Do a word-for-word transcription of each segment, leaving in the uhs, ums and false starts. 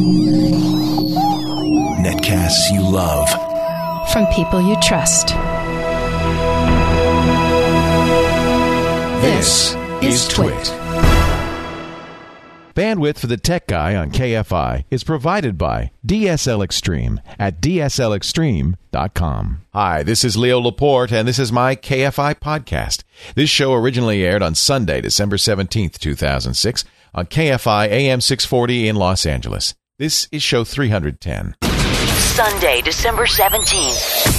Netcasts you love. From people you trust. This is Twit. Bandwidth for the Tech Guy on K F I is provided by D S L Extreme at D S L extreme dot com. Hi, this is Leo Laporte, and this is my K F I podcast. This show originally aired on Sunday, December seventeenth, two thousand six, on K F I A M six forty in Los Angeles. This is show three hundred ten. Sunday, December seventeenth.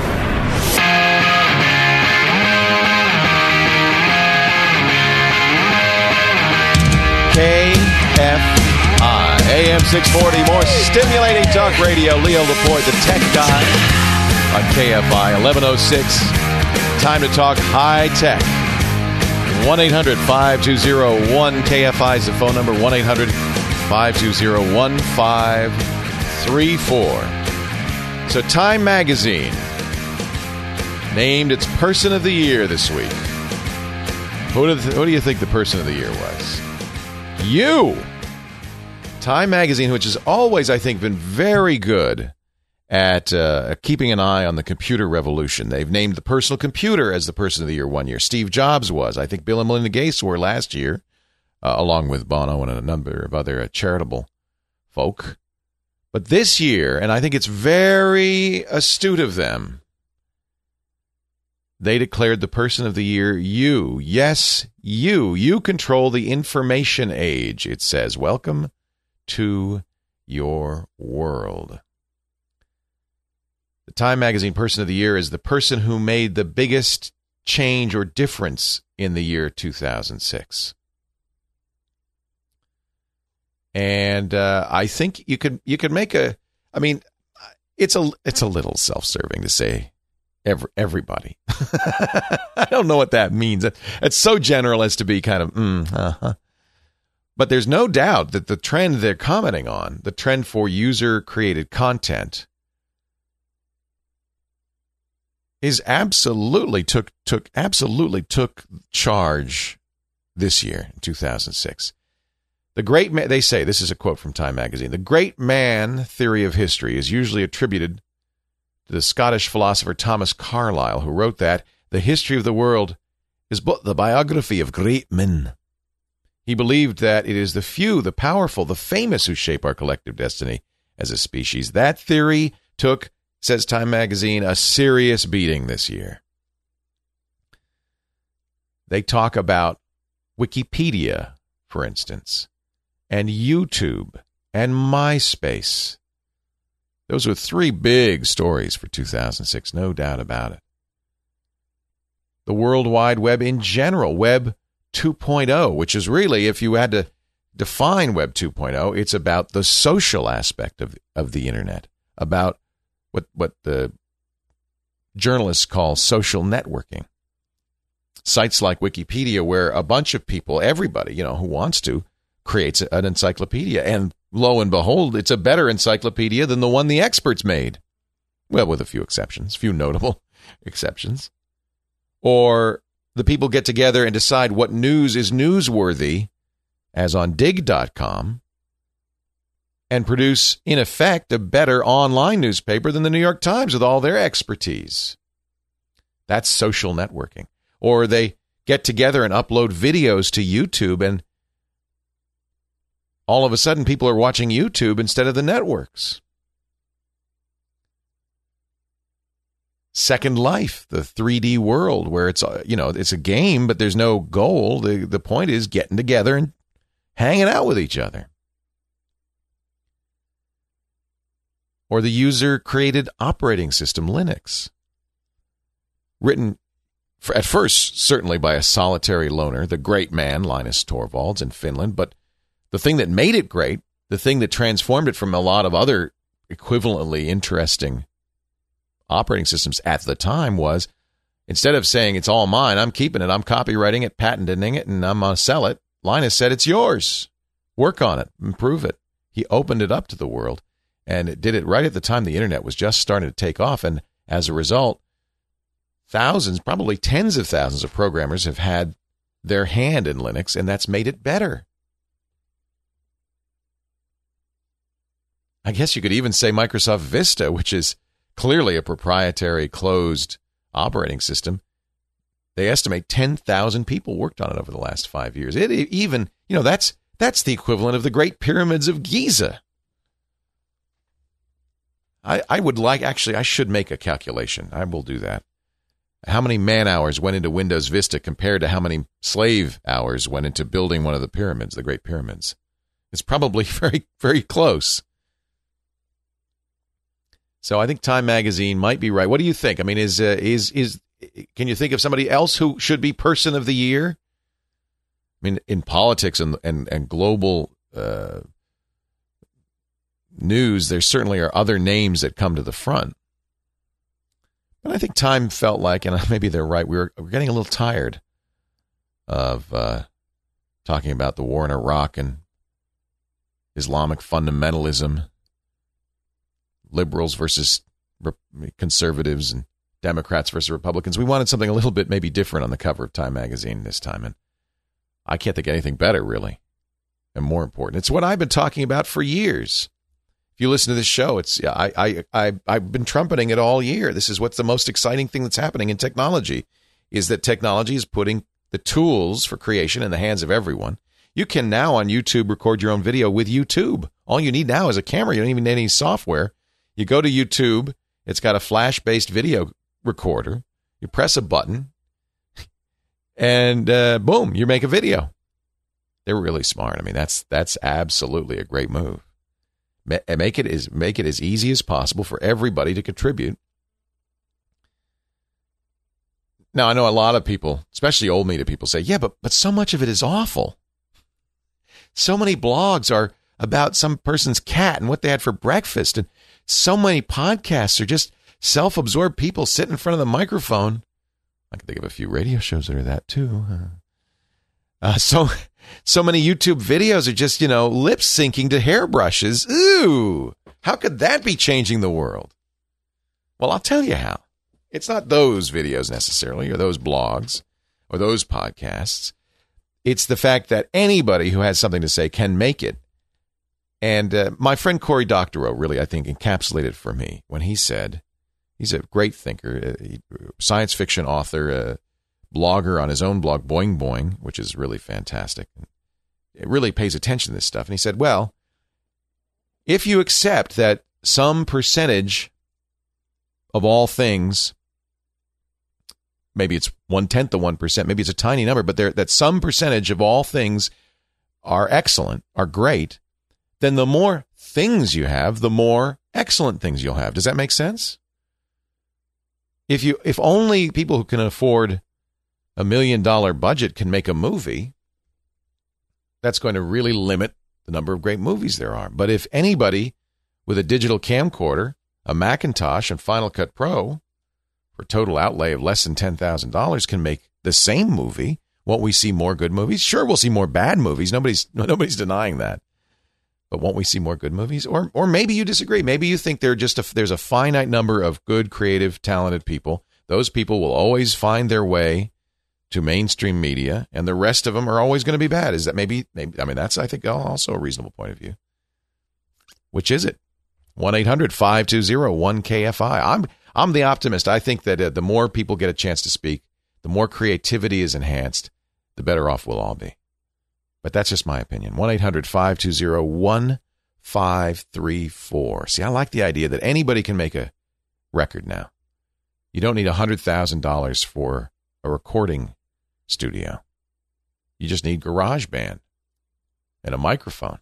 K F I, A M six forty, more stimulating talk radio. Leo Laporte, the tech guy, on K F I, eleven oh six. Time to talk high tech. one eight hundred five two zero one K F I is the phone number, one eight hundred five two zero one five three four. So Time Magazine named its Person of the Year this week. Who do, who do you think the Person of the Year was? You! Time Magazine, which has always, I think, been very good at uh, keeping an eye on the computer revolution. They've named the personal computer as the Person of the Year one year. Steve Jobs was. I think Bill and Melinda Gates were last year, uh, along with Bono and a number of other uh, charitable folk. But this year, and I think it's very astute of them, they declared the Person of the Year you. Yes, you. You control the information age, it says. Welcome to your world. The Time Magazine Person of the Year is the person who made the biggest change or difference in the year two thousand six. And uh, I think you could you could make a, I mean, it's a it's a little self-serving to say Every, everybody. I don't know what that means. It's so general as to be kind of, mm, uh-huh. But there's no doubt that the trend they're commenting on, the trend for user-created content, is absolutely took took absolutely took charge this year in two thousand six. The great man, they say, this is a quote from Time Magazine, the great man theory of history is usually attributed to the Scottish philosopher Thomas Carlyle, who wrote that the history of the world is but the biography of great men. He believed that it is the few, the powerful, the famous who shape our collective destiny as a species. That theory took, says Time Magazine, a serious beating this year. They talk about Wikipedia, for instance, and YouTube, and MySpace. Those were three big stories for two thousand six, no doubt about it. The World Wide Web in general, Web two point oh, which is really, if you had to define Web two point oh, it's about the social aspect of, of the Internet, about what, what the journalists call social networking. Sites like Wikipedia, where a bunch of people, everybody, you know, who wants to, creates an encyclopedia, and lo and behold, it's a better encyclopedia than the one the experts made. Well, with a few exceptions, few notable exceptions. Or the people get together and decide what news is newsworthy, as on dig dot com, and produce, in effect, a better online newspaper than the New York Times with all their expertise. That's social networking. Or they get together and upload videos to YouTube, and all of a sudden, people are watching YouTube instead of the networks. Second Life, the three D world, where it's, you know, it's a game, but there's no goal. The, the point is getting together and hanging out with each other. Or the user-created operating system, Linux. Written, for, at first, certainly by a solitary loner, the great man, Linus Torvalds, in Finland, but the thing that made it great, the thing that transformed it from a lot of other equivalently interesting operating systems at the time was, instead of saying it's all mine, I'm keeping it, I'm copywriting it, patenting it, and I'm going to sell it, Linus said it's yours. Work on it, improve it. He opened it up to the world, and it did it right at the time the internet was just starting to take off, and as a result, thousands, probably tens of thousands of programmers have had their hand in Linux, and that's made it better. I guess you could even say Microsoft Vista, which is clearly a proprietary closed operating system. They estimate ten thousand people worked on it over the last five years. It even, you know, that's that's the equivalent of the Great Pyramids of Giza. I, I would like, actually, I should make a calculation. I will do that. How many man hours went into Windows Vista compared to how many slave hours went into building one of the pyramids, the Great Pyramids? It's probably very, very close. So I think Time Magazine might be right. What do you think? I mean, is uh, is is can you think of somebody else who should be Person of the Year? I mean, in politics and and and global uh, news, there certainly are other names that come to the front. But I think Time felt like, and maybe they're right, we were, we're getting a little tired of uh, talking about the war in Iraq and Islamic fundamentalism, liberals versus conservatives, and Democrats versus Republicans. We wanted something a little bit maybe different on the cover of Time Magazine this time, and I can't think of anything better, really, and more important. It's what I've been talking about for years. If you listen to this show, it's I, I, I, I've been trumpeting it all year. This is what's the most exciting thing that's happening in technology, is that technology is putting the tools for creation in the hands of everyone. You can now on YouTube record your own video with YouTube. All you need now is a camera. You don't even need any software. You go to YouTube. It's got a flash-based video recorder. You press a button, and uh, boom, you make a video. They're really smart. I mean, that's that's absolutely a great move. Make it as make it as easy as possible for everybody to contribute. Now, I know a lot of people, especially old media people, say, "Yeah, but but so much of it is awful. So many blogs are about some person's cat and what they had for breakfast, and so many podcasts are just self-absorbed people sitting in front of the microphone." I can think of a few radio shows that are that too. Uh, so. So many YouTube videos are just, you know, lip syncing to hairbrushes. Ooh, how could that be changing the world? Well, I'll tell you how. It's not those videos necessarily, or those blogs, or those podcasts. It's the fact that anybody who has something to say can make it. And uh, my friend Cory Doctorow really, I think, encapsulated for me when he said, he's a great thinker, uh, science fiction author, uh, blogger on his own blog, Boing Boing, which is really fantastic. It really pays attention to this stuff. And he said, well, if you accept that some percentage of all things, maybe it's one-tenth of one percent, maybe it's a tiny number, but there, that some percentage of all things are excellent, are great, then the more things you have, the more excellent things you'll have. Does that make sense? If you, if only people who can afford a million dollar budget can make a movie, that's going to really limit the number of great movies there are. But if anybody with a digital camcorder, a Macintosh, and Final Cut Pro for a total outlay of less than ten thousand dollars can make the same movie, won't we see more good movies? Sure, we'll see more bad movies. Nobody's nobody's denying that. But won't we see more good movies? Or or maybe you disagree. Maybe you think there just a, there's a finite number of good, creative, talented people. Those people will always find their way to mainstream media, and the rest of them are always going to be bad. Is that maybe, maybe, I mean, that's, I think, also a reasonable point of view. Which is it? one eight hundred five two zero one K F I. I'm, I'm the optimist. I think that uh, the more people get a chance to speak, the more creativity is enhanced, the better off we'll all be. But that's just my opinion. one eight hundred five two zero one five three four. See, I like the idea that anybody can make a record now. You don't need one hundred thousand dollars for a recording studio. You just need GarageBand and a microphone.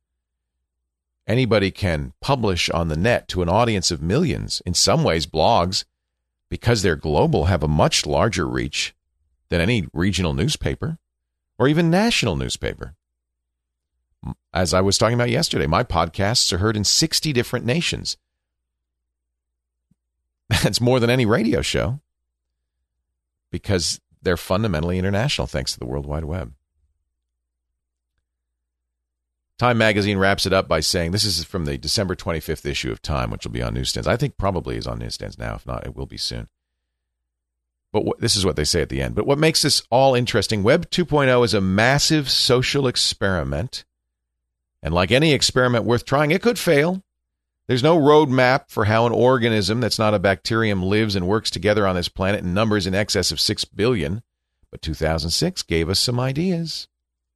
Anybody can publish on the net to an audience of millions. In some ways, blogs, because they're global, have a much larger reach than any regional newspaper or even national newspaper. As I was talking about yesterday, my podcasts are heard in sixty different nations. That's more than any radio show, because they're fundamentally international thanks to the World Wide Web. Time Magazine wraps it up by saying, this is from the December twenty-fifth issue of Time, which will be on newsstands. I think probably is on newsstands now. If not, it will be soon. But what, this is what they say at the end. But what makes this all interesting, Web two point oh is a massive social experiment. And like any experiment worth trying, it could fail. There's no roadmap for how an organism that's not a bacterium lives and works together on this planet in numbers in excess of six billion. But two thousand six gave us some ideas.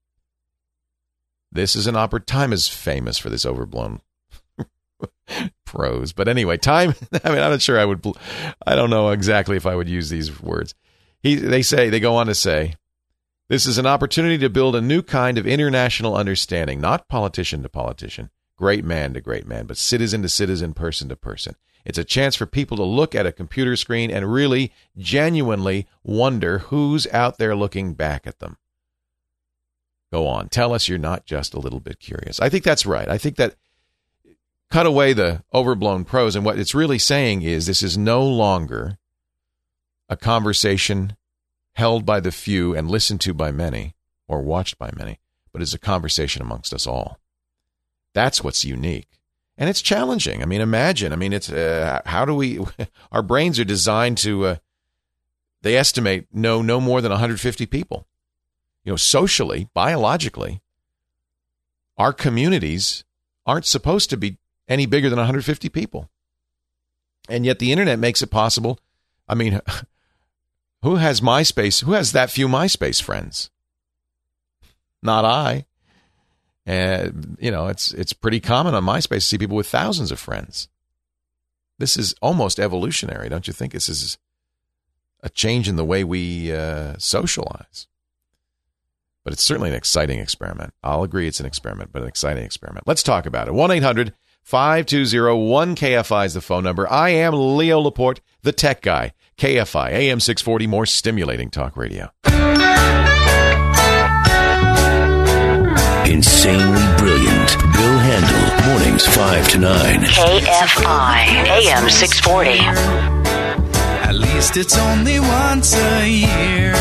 This is an opportunity. Time is famous for this overblown prose. But anyway, time, I mean, I'm not sure I would, I don't know exactly if I would use these words. He, they say, they go on to say, this is an opportunity to build a new kind of international understanding, not politician to politician, great man to great man, but citizen to citizen, person to person. It's a chance for people to look at a computer screen and really genuinely wonder who's out there looking back at them. Go on. Tell us you're not just a little bit curious. I think that's right. I think that cut away the overblown prose, and what it's really saying is this is no longer a conversation held by the few and listened to by many or watched by many, but it's a conversation amongst us all. That's what's unique. And it's challenging. I mean, imagine. I mean, it's uh, how do we, our brains are designed to, uh, they estimate know no more than one hundred fifty people. You know, socially, biologically, our communities aren't supposed to be any bigger than one hundred fifty people. And yet the internet makes it possible. I mean, who has MySpace? Who has that few MySpace friends? Not I. And, you know, it's it's pretty common on MySpace to see people with thousands of friends. This is almost evolutionary, don't you think? This is a change in the way we uh, socialize. But it's certainly an exciting experiment. I'll agree it's an experiment, but an exciting experiment. Let's talk about it. one eight hundred five two zero one K F I is the phone number. I am Leo Laporte, the tech guy. K F I, A M six forty, more stimulating talk radio. Insanely brilliant. Bill Handel, mornings five to nine. K F I, A M six forty. At least it's only once a year.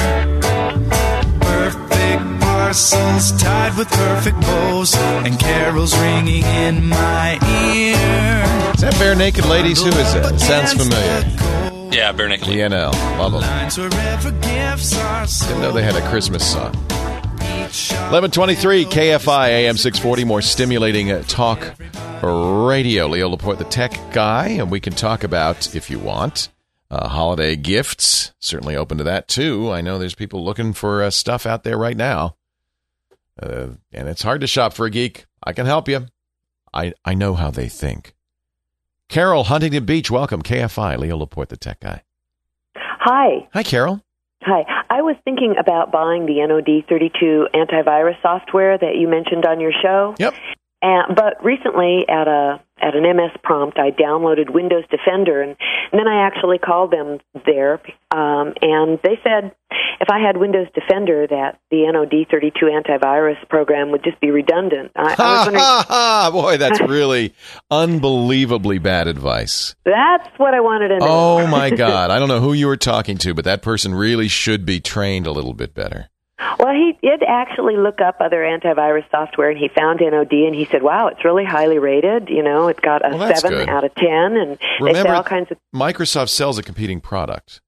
Perfect parcels tied with perfect bows, and carols ringing in my ear. Is that Bare Naked Ladies? Who is that? Sounds familiar. Yeah, Bare Naked D N L. Love them. Didn't know they had a Christmas song. eleven twenty-three K F I, A M six forty, more stimulating uh, talk radio. Leo Laporte, the tech guy, and we can talk about, if you want, uh, holiday gifts. Certainly open to that, too. I know there's people looking for uh, stuff out there right now, uh, and it's hard to shop for a geek. I can help you. I, I know how they think. Carol, Huntington Beach, welcome. K F I, Leo Laporte, the tech guy. Hi. Hi, Carol. Hi. I was thinking about buying the N O D thirty-two antivirus software that you mentioned on your show. Yep. And, but recently at a at an M S prompt, I downloaded Windows Defender, and, and then I actually called them there, um, and they said if I had Windows Defender, that the N O D thirty-two antivirus program would just be redundant. I, I was wondering, ha, ha, boy, that's really unbelievably bad advice. That's what I wanted to know. Oh, my God. I don't know who you were talking to, but that person really should be trained a little bit better. Well, he did actually look up other antivirus software, and he found N O D, and he said, wow, it's really highly rated. You know, it's got a well, seven good. out of ten, and Remember, they sell all kinds of... Microsoft sells a competing product.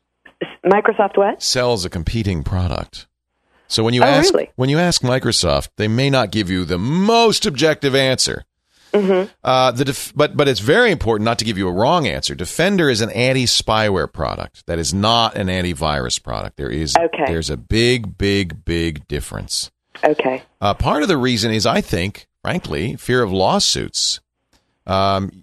Microsoft what? Sells a competing product. So when you oh, ask really? when you ask Microsoft, they may not give you the most objective answer. Mm-hmm. Uh, the def- but but it's very important not to give you a wrong answer. Defender is an anti-spyware product. That is not an antivirus product. There is okay. There's a big, big, big difference. Okay. Uh, part of the reason is, I think, frankly, fear of lawsuits. Um,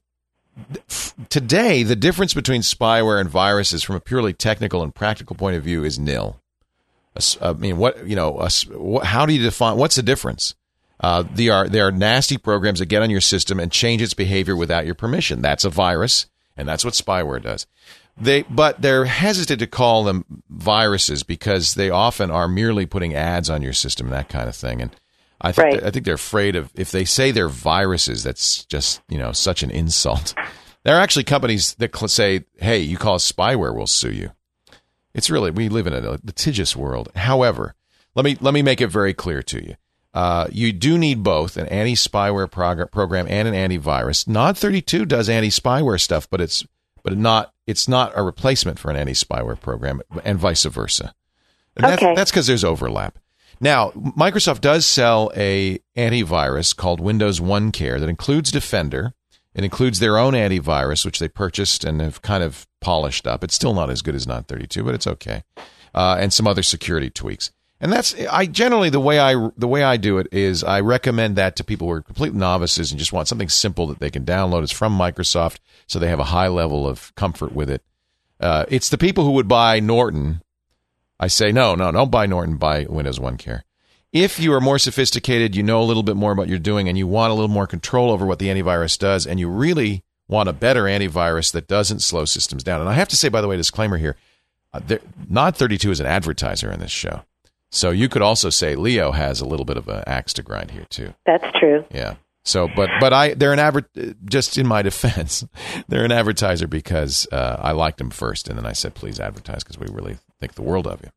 f- today, the difference between spyware and viruses, from a purely technical and practical point of view, is nil. A, I mean, what you know? A, what, how do you define? What's the difference? Uh, they are they are nasty programs that get on your system and change its behavior without your permission. That's a virus, and that's what spyware does. They, but they're hesitant to call them viruses because they often are merely putting ads on your system and that kind of thing. And I think right. I think they're afraid of, if they say they're viruses, that's just, you know, such an insult. There are actually companies that say, "Hey, you call us spyware, we'll sue you." It's really, we live in a litigious world. However, let me let me make it very clear to you. Uh, you do need both an anti-spyware prog- program and an antivirus. N O D thirty-two does anti-spyware stuff, but it's but not it's not a replacement for an anti-spyware program, and vice versa. And okay. That's because there's overlap. Now, Microsoft does sell a antivirus called Windows OneCare that includes Defender, It includes their own antivirus, which they purchased and have kind of polished up. It's still not as good as Nod thirty-two, but it's okay. Uh, and some other security tweaks. And that's I generally the way I the way I do it is I recommend that to people who are complete novices and just want something simple that they can download. It's from Microsoft, so they have a high level of comfort with it. Uh, it's the people who would buy Norton. I say no, no, don't buy Norton. Buy Windows One Care. If you are more sophisticated, you know a little bit more about what you're doing, and you want a little more control over what the antivirus does, and you really want a better antivirus that doesn't slow systems down. And I have to say, by the way, disclaimer here: uh, there, Nod thirty-two is an advertiser in this show. So you could also say Leo has a little bit of an axe to grind here too. That's true. Yeah. So, but but I they're an adver- just in my defense, they're an advertiser because uh, I liked them first, and then I said, please advertise because we really think the world of you.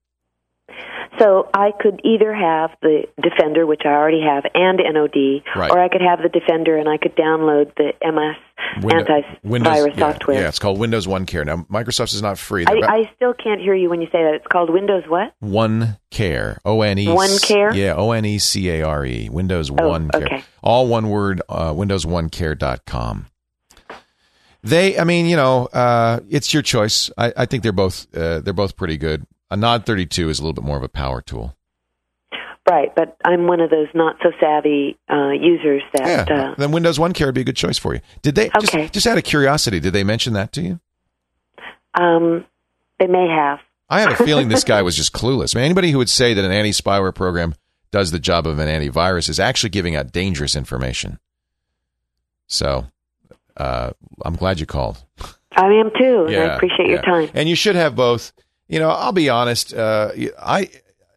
So I could either have the Defender, which I already have, and N O D, right. or I could have the Defender and I could download the M S Window, antivirus Windows, yeah, software. Yeah, it's called Windows One Care. Now, Microsoft's is not free. I, about, I still can't hear you when you say that. It's called Windows what? One Care. O N E. One Care? Yeah, O N E C A R E. Windows oh, One Care. Okay. All one word, uh, windows one care dot com. They, I mean, you know, uh, it's your choice. I, I think they're both uh, they're both pretty good. A Nod thirty-two is a little bit more of a power tool. Right, but I'm one of those not so savvy uh, users that. Yeah, uh, then Windows One Care would be a good choice for you. Did they? Okay. Just, just out of curiosity, did they mention that to you? Um, they may have. I have a feeling this guy was just clueless. I mean, anybody who would say that an anti-spyware program does the job of an antivirus is actually giving out dangerous information. So, uh, I'm glad you called. I am too, and Yeah, I appreciate yeah. your time. And you should have both. You know, I'll be honest. Uh, I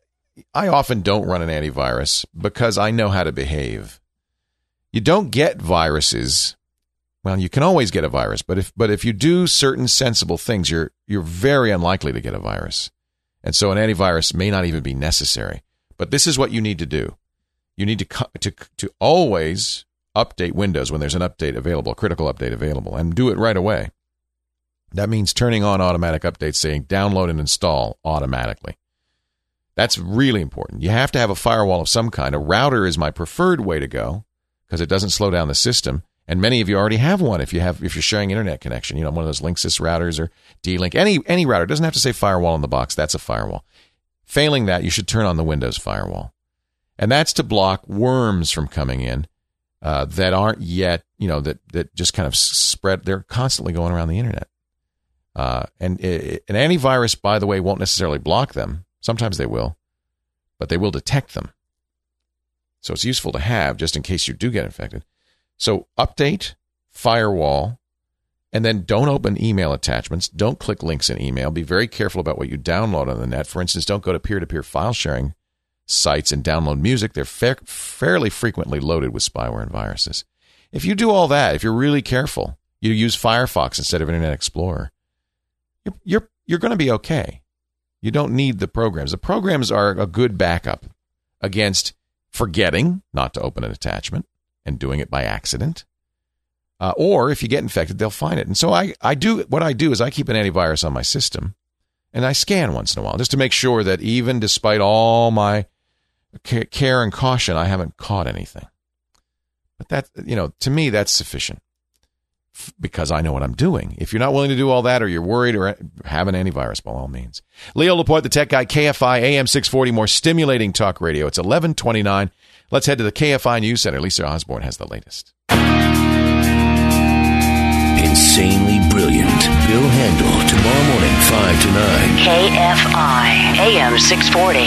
I often don't run an antivirus because I know how to behave. You don't get viruses. Well, you can always get a virus, but if but if you do certain sensible things, you're you're very unlikely to get a virus. And so an antivirus may not even be necessary. But this is what you need to do. You need to to to always update Windows when there's an update available, a critical update available, and do it right away. That means turning on automatic updates, saying download and install automatically. That's really important. You have to have a firewall of some kind. A router is my preferred way to go because it doesn't slow down the system. And many of you already have one if you have if you're sharing internet connection. You know, one of those Linksys routers or D-Link. Any any router. It doesn't have to say firewall in the box. That's a firewall. Failing that, you should turn on the Windows firewall. And that's to block worms from coming in uh, that aren't yet, you know, that, that just kind of spread. They're constantly going around the internet. Uh, and it, an antivirus, by the way, won't necessarily block them. Sometimes they will, but they will detect them. So it's useful to have just in case you do get infected. So update, firewall, and then don't open email attachments. Don't click links in email. Be very careful about what you download on the net. For instance, don't go to peer-to-peer file sharing sites and download music. They're fa- fairly frequently loaded with spyware and viruses. If you do all that, if you're really careful, you use Firefox instead of Internet Explorer, you're you're, you're going to be okay. You don't need the programs. The programs are a good backup against forgetting not to open an attachment and doing it by accident. Uh, or if you get infected, they'll find it. And so I, I do what I do is I keep an antivirus on my system and I scan once in a while just to make sure that even despite all my care and caution, I haven't caught anything. But that, you know, to me, that's sufficient because I know what I'm doing. If you're not willing to do all that or you're worried, or have an antivirus, by all means. Leo Laporte, the tech guy, K F I, A M six forty, more stimulating talk radio. It's eleven twenty-nine. Let's head to the K F I News Center. Lisa Osborne has the latest. Insanely brilliant. Bill Handel, tomorrow morning, five to nine. K F I, A M six forty.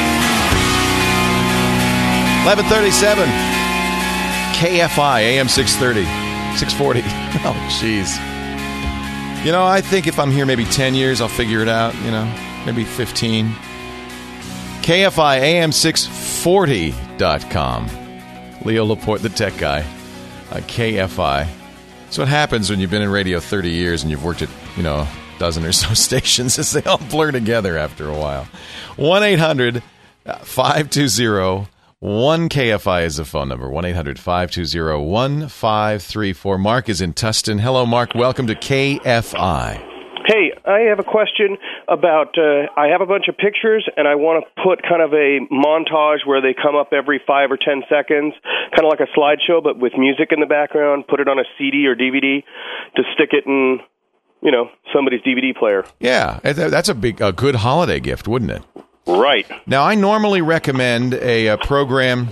eleven thirty-seven. K F I, A M six thirty. six forty. Oh, jeez. You know, I think if I'm here maybe ten years, I'll figure it out, you know, maybe fifteen. K F I A M six forty dot com. Leo Laporte, the tech guy. Uh, K F I. That's what happens when you've been in radio thirty years and you've worked at, you know, a dozen or so stations, as they all blur together after a while. one eight hundred five two zero one K F I is the phone number. one eight hundred five two zero one five three four. Mark is in Tustin. Hello, Mark. Welcome to K F I. Hey, I have a question. about, uh, I have a bunch of pictures, and I want to put kind of a montage where they come up every five or ten seconds, kind of like a slideshow, but with music in the background, put it on a C D or D V D to stick it in, you know, somebody's D V D player. Yeah, that's a big, a good holiday gift, wouldn't it? Right. Now, I normally recommend a, a program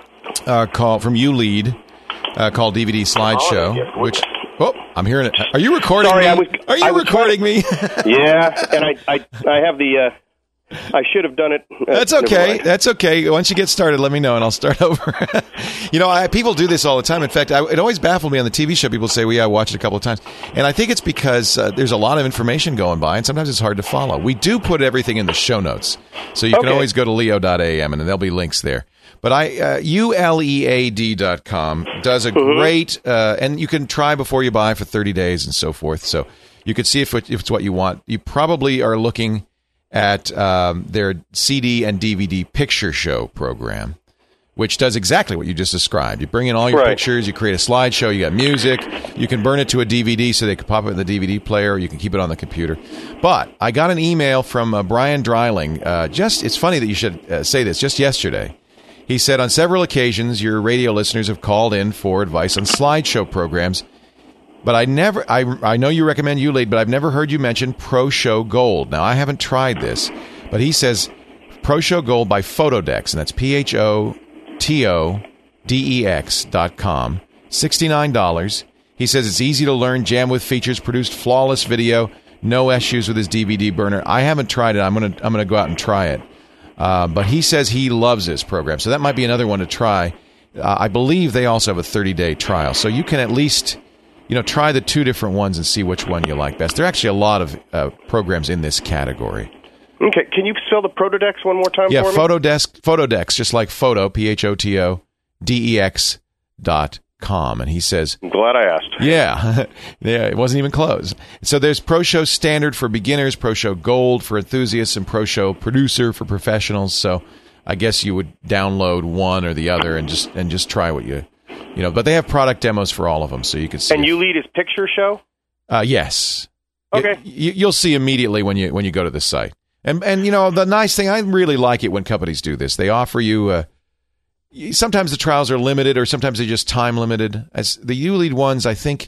uh, called from YouLead uh, called D V D Slideshow, which... Oh, I'm hearing it. Are you recording Sorry, me? I was, Are you I was recording me? Yeah, and I, I, I have the. Uh, I should have done it. Uh, That's okay. That's okay. Once you get started, let me know, and I'll start over. you know, I, people do this all the time. In fact, I, it always baffled me on the T V show. People say, "Well, yeah, I watched it a couple of times," and I think it's because uh, there's a lot of information going by, and sometimes it's hard to follow. We do put everything in the show notes, so you okay. can always go to leo dot a m, and there'll be links there. But I, uh, U L E A D dot com does a mm-hmm. great, uh, and you can try before you buy for thirty days and so forth. So you can see if, it, if it's what you want. You probably are looking at um, their C D and D V D picture show program, which does exactly what you just described. You bring in all your right. pictures, you create a slideshow, you got music, you can burn it to a D V D so they can pop it in the D V D player, or you can keep it on the computer. But I got an email from uh, Brian Dreiling. Uh, just, it's funny that you should uh, say this, just yesterday. He said, on several occasions, your radio listeners have called in for advice on slideshow programs, but I never, I, I know you recommend YouLead, but I've never heard you mention ProShow Gold. Now, I haven't tried this, but he says ProShow Gold by Photodex, and that's P H O T O D E X dot com, sixty-nine dollars. He says it's easy to learn, jam with features, produced flawless video, no issues with his D V D burner. I haven't tried it. I'm gonna, I'm gonna go out and try it. Uh, but he says he loves this program, so that might be another one to try. Uh, I believe they also have a thirty-day trial, so you can at least, you know, try the two different ones and see which one you like best. There are actually a lot of uh, programs in this category. Okay, can you spell the Photodex one more time yeah, for me? Photodex, Photodex, just like photo, P H O T O D E X dot com. And he says... I'm glad I asked. Yeah, yeah, it wasn't even close. So there's ProShow Standard for beginners, ProShow Gold for enthusiasts, and ProShow Producer for professionals. So I guess you would download one or the other and just and just try what you... You know, but they have product demos for all of them, so you can see... And YouLead is picture show? Uh, yes. Okay. It, you, you'll see immediately when you when you go to the site. And, and you know, the nice thing, I really like it when companies do this. They offer you... Uh, sometimes the trials are limited, or sometimes they're just time limited. As the YouLead ones, I think,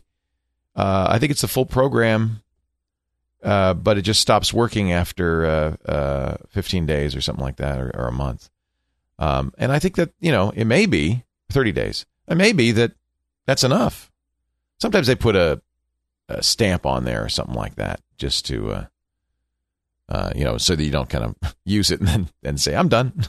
uh, I think it's the full program, uh, but it just stops working after uh, uh, fifteen days or something like that, or, or a month. Um, and I think that, you know, it may be thirty days. It may be that that's enough. Sometimes they put a, a stamp on there or something like that, just to, uh, uh, you know, so that you don't kind of use it and then and say, I'm done.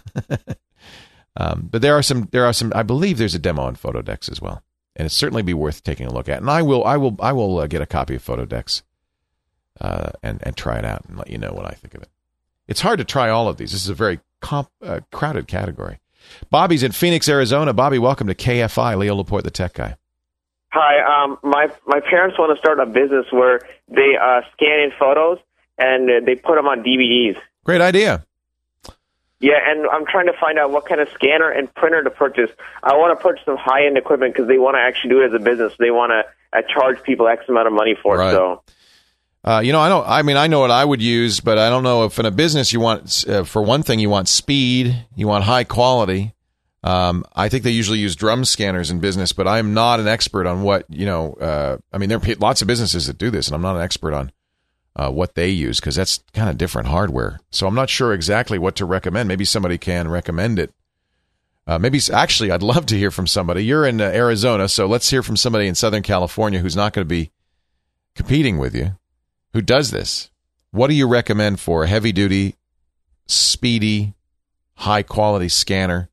Um, but there are some, there are some, I believe there's a demo on Photodex as well, and it'd certainly be worth taking a look at. And I will, I will, I will uh, get a copy of Photodex, uh, and, and try it out and let you know what I think of it. It's hard to try all of these. This is a very comp, uh, crowded category. Bobby's in Phoenix, Arizona. Bobby, welcome to K F I. Leo Laporte, the tech guy. Hi, um, my, my parents want to start a business where they, uh, scan in photos and uh, they put them on D V Ds. Great idea. Yeah, and I'm trying to find out what kind of scanner and printer to purchase. I want to purchase some high-end equipment because they want to actually do it as a business. They want to uh, charge people X amount of money for right. it. So, uh, you know, I don't. I mean, I know what I would use, but I don't know if in a business you want, uh, for one thing, you want speed, you want high quality. Um, I think they usually use drum scanners in business, but I'm not an expert on what you know. Uh, I mean, there are lots of businesses that do this, and I'm not an expert on Uh, what they use, because that's kind of different hardware. So I'm not sure exactly what to recommend. Maybe somebody can recommend it. Uh, maybe actually, I'd love to hear from somebody. You're in uh, Arizona, so let's hear from somebody in Southern California who's not going to be competing with you, who does this. What do you recommend for a heavy-duty, speedy, high-quality scanner?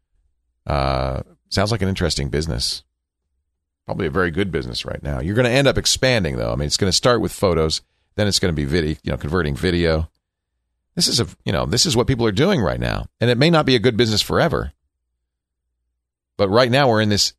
Uh, sounds like an interesting business. Probably a very good business right now. You're going to end up expanding, though. I mean, it's going to start with photos. Then it's going to be video, you know, converting video. This is a, you know, this is what people are doing right now, and it may not be a good business forever. But right now we're in this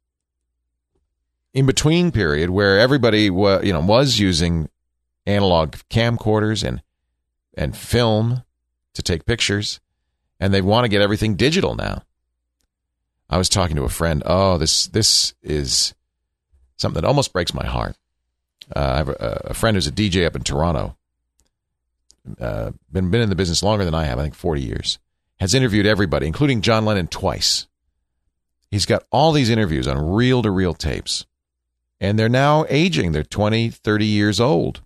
in between period where everybody, wa, you know, was using analog camcorders and and film to take pictures, and they want to get everything digital now. I was talking to a friend. Oh, this this is something that almost breaks my heart. Uh, I have a, a friend who's a D J up in Toronto. uh, been been in the business longer than I have, I think forty years, has interviewed everybody, including John Lennon twice. He's got all these interviews on reel-to-reel tapes, and they're now aging. They're twenty, thirty years old.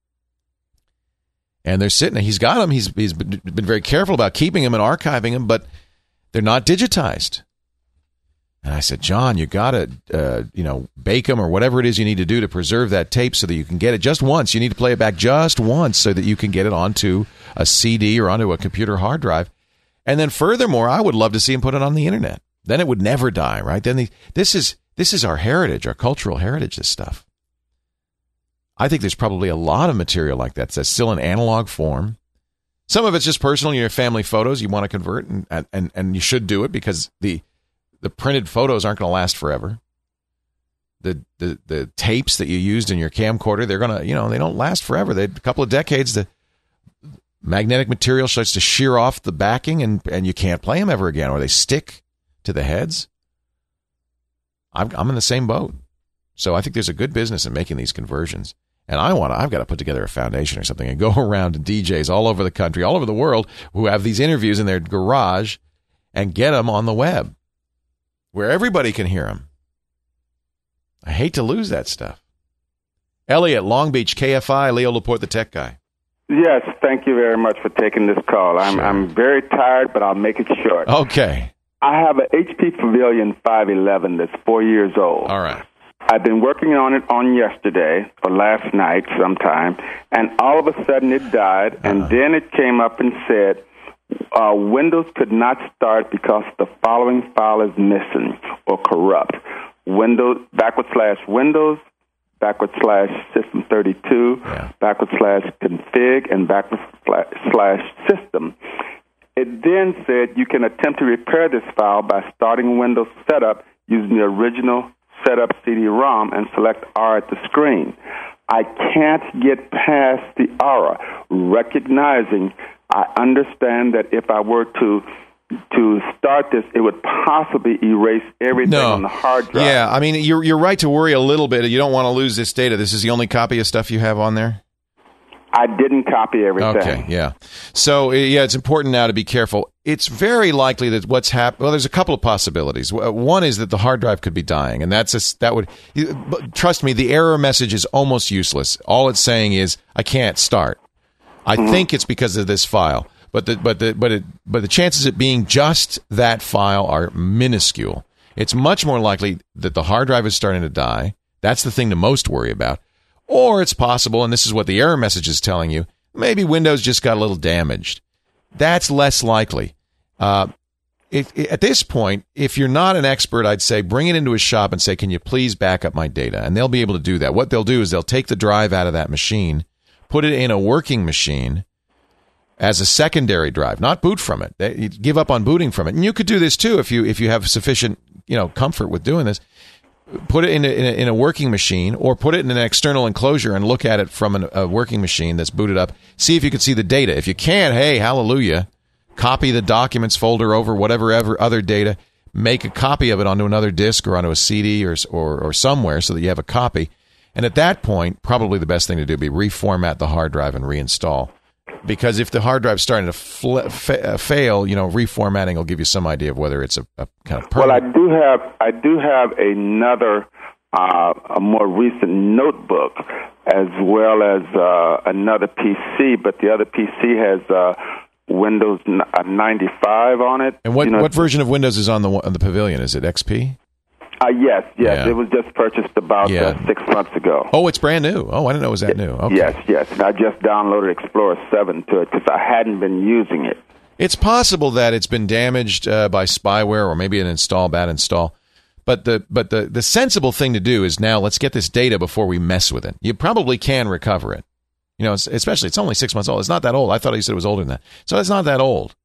And they're sitting, he's got them, he's, he's been very careful about keeping them and archiving them, but they're not digitized. And I said, John, you got to, uh, you know, bake them or whatever it is you need to do to preserve that tape so that you can get it just once. You need to play it back just once so that you can get it onto a C D or onto a computer hard drive. And then furthermore, I would love to see him put it on the internet. Then it would never die, right? Then the, this is this is our heritage, our cultural heritage, this stuff. I think there's probably a lot of material like that that's still in analog form. Some of it's just personal, your family photos you want to convert, and and and you should do it because the the printed photos aren't going to last forever. The, the the tapes that you used in your camcorder, they're going to, you know, they don't last forever. They a couple of decades, the magnetic material starts to shear off the backing, and and you can't play them ever again, or they stick to the heads. I'm I'm in the same boat. So I think there's a good business in making these conversions. And I want to, I've got to put together a foundation or something and go around to D Js all over the country, all over the world, who have these interviews in their garage and get them on the web where everybody can hear them. I hate to lose that stuff. Elliot, Long Beach, K F I, Leo Laporte, the tech guy. Yes, thank you very much for taking this call. I'm, Sure. I'm very tired, but I'll make it short. Okay. I have an H P Pavilion five eleven that's four years old. All right. I've been working on it on yesterday or last night sometime, and all of a sudden it died, and Uh-huh. then it came up and said, uh, Windows could not start because the following file is missing or corrupt. Windows, backward slash Windows, backward slash System thirty-two, Yeah. backward slash config, and backward slash system. It then said you can attempt to repair this file by starting Windows setup using the original setup C D ROM and select R at the screen. I can't get past the error, recognizing I understand that if I were to to start this, it would possibly erase everything No. on the hard drive. Yeah, I mean, you're you're right to worry a little bit. You don't want to lose this data. This is the only copy of stuff you have on there? I didn't copy everything. Okay, yeah. So, yeah, it's important now to be careful. It's very likely that what's happened, well, there's a couple of possibilities. One is that the hard drive could be dying, and that's a, that would, trust me, the error message is almost useless. All it's saying is, I can't start. I mm-hmm. think it's because of this file, but the, but the, but it, but the chances of it being just that file are minuscule. It's much more likely that the hard drive is starting to die. That's the thing to most worry about. Or it's possible, and this is what the error message is telling you, maybe Windows just got a little damaged. That's less likely. Uh, it, it, at this point, if you're not an expert, I'd say bring it into a shop and say, can you please back up my data? And they'll be able to do that. What they'll do is they'll take the drive out of that machine, put it in a working machine as a secondary drive, not boot from it. They, you give up on booting from it. And you could do this too if you if you have sufficient, you know, comfort with doing this. Put it in a, in, a, in a working machine, or put it in an external enclosure and look at it from an, a working machine that's booted up. See if you can see the data. If you can, hey, hallelujah. Copy the documents folder over whatever ever other data. Make a copy of it onto another disk or onto a C D or, or or somewhere so that you have a copy. And at that point, probably the best thing to do would be reformat the hard drive and reinstall. Because if the hard drive's starting to fl- fa- fail, you know, reformatting will give you some idea of whether it's a, a kind of permanent. Well, I do have I do have another uh, a more recent notebook as well as uh, another P C, but the other P C has uh, Windows ninety-five on it. And what you know, what version of Windows is on the on the Pavilion? Is it X P? Uh, yes, yes. Yeah. It was just purchased about Yeah. uh, six months ago. Oh, it's brand new. Oh, I didn't know it was that new. Okay. Yes, yes. And I just downloaded Explorer seven to it because I hadn't been using it. It's possible that it's been damaged uh, by spyware or maybe an install, bad install. But the but the, the sensible thing to do is now let's get this data before we mess with it. You probably can recover it. You know, especially it's only six months old. It's not that old. I thought you said it was older than that. So it's not that old.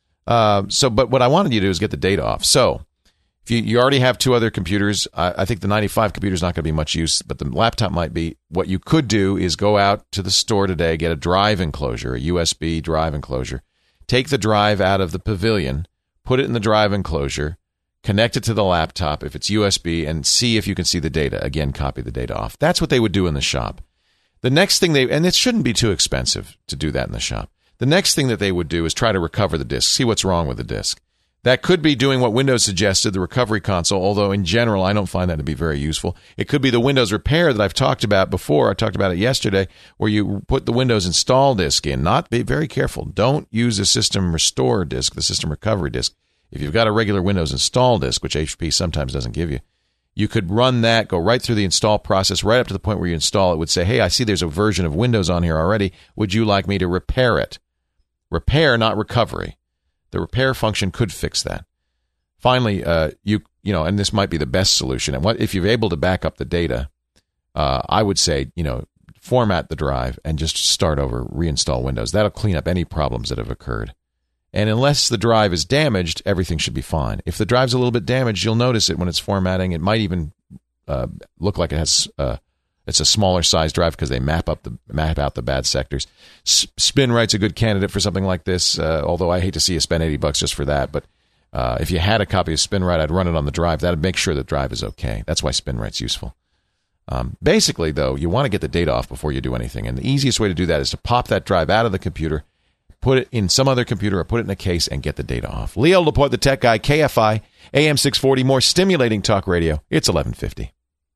Uh, so, but what I wanted you to do is get the data off. So if you, you already have two other computers, I, I think the ninety-five computer is not going to be much use, but the laptop might be. What you could do is go out to the store today, get a drive enclosure, a U S B drive enclosure, take the drive out of the Pavilion, put it in the drive enclosure, connect it to the laptop if it's U S B, and see if you can see the data. Again, copy the data off. That's what they would do in the shop. The next thing they, and it shouldn't be too expensive to do that in the shop. The next thing that they would do is try to recover the disk, see what's wrong with the disk. That could be doing what Windows suggested, the recovery console, although in general, I don't find that to be very useful. It could be the Windows repair that I've talked about before. I talked about it yesterday, where you put the Windows install disk in. Not be very careful. Don't use a system restore disk, the system recovery disk. If you've got a regular Windows install disk, which H P sometimes doesn't give you, you could run that, go right through the install process, right up to the point where you install it. It would say, hey, I see there's a version of Windows on here already. Would you like me to repair it? Repair, not recovery. The repair function could fix that. Finally, uh, you you know, and this might be the best solution. And what if you're able to back up the data? Uh, I would say, you know, format the drive and just start over, reinstall Windows. That'll clean up any problems that have occurred. And unless the drive is damaged, everything should be fine. If the drive's a little bit damaged, you'll notice it when it's formatting. It might even uh, look like it has uh, it's a smaller size drive because they map up the map out the bad sectors. S- SpinRite's a good candidate for something like this. Uh, although I hate to see you spend eighty bucks just for that, but Uh, if you had a copy of SpinRite, I'd run it on the drive. That would make sure the drive is okay. That's why SpinRite's useful. Um, basically, though, you want to get the data off before you do anything. And the easiest way to do that is to pop that drive out of the computer, put it in some other computer, or put it in a case and get the data off. Leo Laporte, the tech guy, K F I, A M six forty, more stimulating talk radio. It's eleven fifty.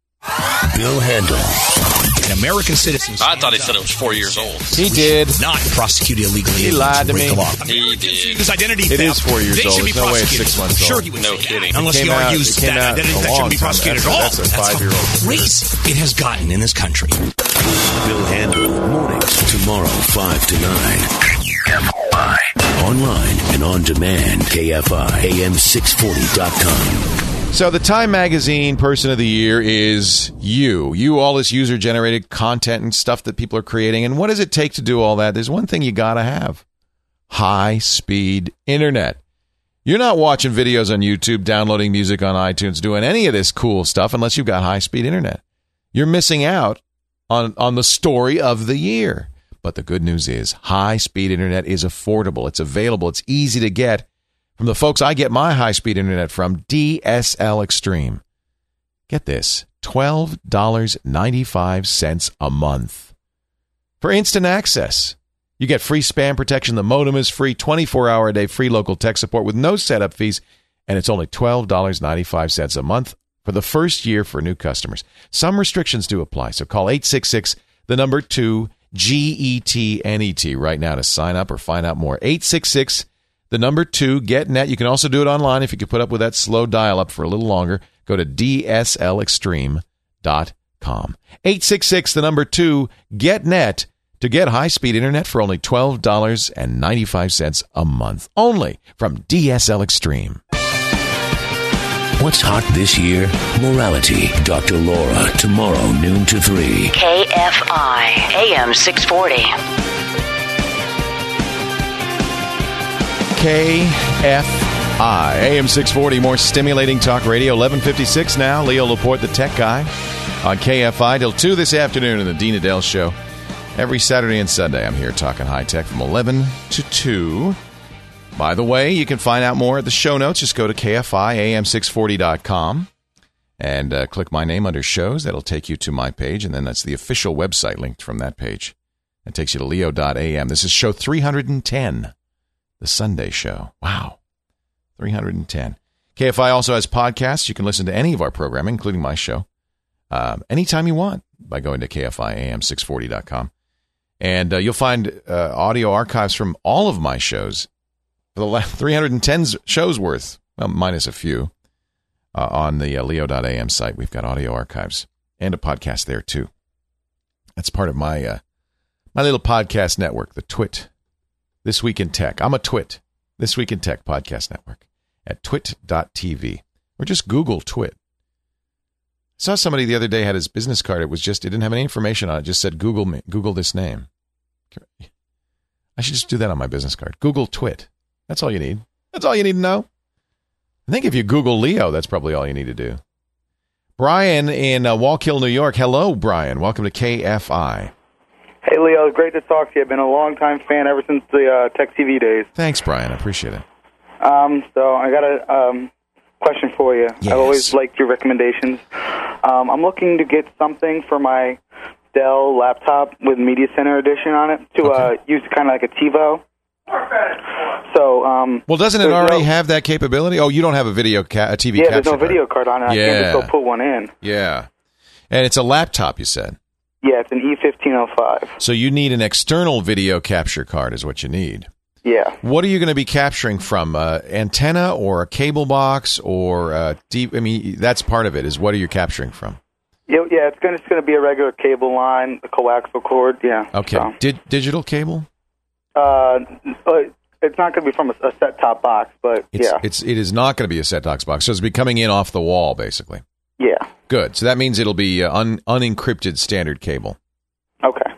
Bill Handel. An American citizen. I thought he said it was four years old. He did. Not prosecuted illegally. He lied to me. He did. His identity It theft. is four years they old. Should be There's no way it's prosecuted. six months old. Sure, he would. No kidding. Unless he out, argues that out identity a theft shouldn't be long time. prosecuted That's at a- all. that's a five-year-old. how crazy it has gotten in this country. Bill Handel, mornings, tomorrow, five to nine. K F I. Online and on demand, K F I, A M six forty dot com. So the Time Magazine Person of the Year is you. You, all this user-generated content and stuff that people are creating. And what does it take to do all that? There's one thing you got to have. High-speed internet. You're not watching videos on YouTube, downloading music on iTunes, doing any of this cool stuff unless you've got high-speed internet. You're missing out on, on the story of the year. But the good news is high-speed internet is affordable. It's available. It's easy to get. From the folks I get my high-speed internet from, D S L Extreme. Get this, twelve dollars and ninety-five cents a month for instant access. You get free spam protection. The modem is free, twenty-four hour a day free local tech support with no setup fees, and it's only twelve dollars and ninety-five cents a month for the first year for new customers. Some restrictions do apply, so call eight six six, the number two, G E T N E T right now to sign up or find out more. eight six six, the number two, GetNet. You can also do it online if you can put up with that slow dial-up for a little longer. Go to D S L extreme dot com. eight six six, the number two, GetNet, to get high-speed internet for only twelve dollars and ninety-five cents a month. Only from D S L Extreme. What's hot this year? Morality. Doctor Laura, tomorrow, noon to three. K F I, A M six forty. K F I, A M six forty, more stimulating talk radio. eleven fifty-six now. Leo Laporte, the tech guy, on K F I till two this afternoon in the Dean Adele Show. Every Saturday and Sunday, I'm here talking high tech from eleven to two. By the way, you can find out more at the show notes. Just go to K F I A M six forty dot com and uh, click my name under shows. That'll take you to my page, and then that's the official website linked from that page. That takes you to leo dot a m. This is show three hundred ten. The Sunday show. Wow. three hundred ten. K F I also has podcasts. You can listen to any of our programming, including my show, um, anytime you want by going to K F I A M six forty dot com. And uh, you'll find uh, audio archives from all of my shows for the last three hundred ten shows worth, well, minus a few, uh, on the uh, leo dot a m site. We've got audio archives and a podcast there, too. That's part of my uh, my little podcast network, the Twit. This Week in Tech. I'm a Twit. This Week in Tech podcast network at twit dot t v. Or just Google Twit. I saw somebody the other day had his business card. It was just, it didn't have any information on it. It just said, Google me, Google this name. I should just do that on my business card. Google Twit. That's all you need. That's all you need to know. I think if you Google Leo, that's probably all you need to do. Brian in uh, Wallkill, New York. Hello, Brian. Welcome to K F I. Hey, Leo. Great to talk to you. I've been a long-time fan ever since the uh, Tech T V days. Thanks, Brian. I appreciate it. Um, so I got a um, question for you. Yes. I've always liked your recommendations. Um, I'm looking to get something for my Dell laptop with Media Center Edition on it to Okay. uh, use kind of like a TiVo. So, um, Well, doesn't it there's already no- have that capability? Oh, you don't have a video ca- a T V Yeah, capture there's no card. video card on it. I Yeah. can't just go put one in. Yeah. And it's a laptop, you said. Yeah, it's an E fifteen oh five. So you need an external video capture card is what you need. Yeah. What are you going to be capturing from? Uh, antenna or a cable box or uh, deep? I mean, that's part of it. Is what are you capturing from? Yeah, yeah, it's gonna it's gonna be a regular cable line, a coaxial cord. Yeah. Okay, So, Di- digital cable. uh, uh, it's not gonna be from a, a set top box, but It's, yeah, it's it is not going to be a set-top box. So it's be coming in off the wall, basically. yeah. Good. So that means it'll be uh, un- unencrypted standard cable. Okay.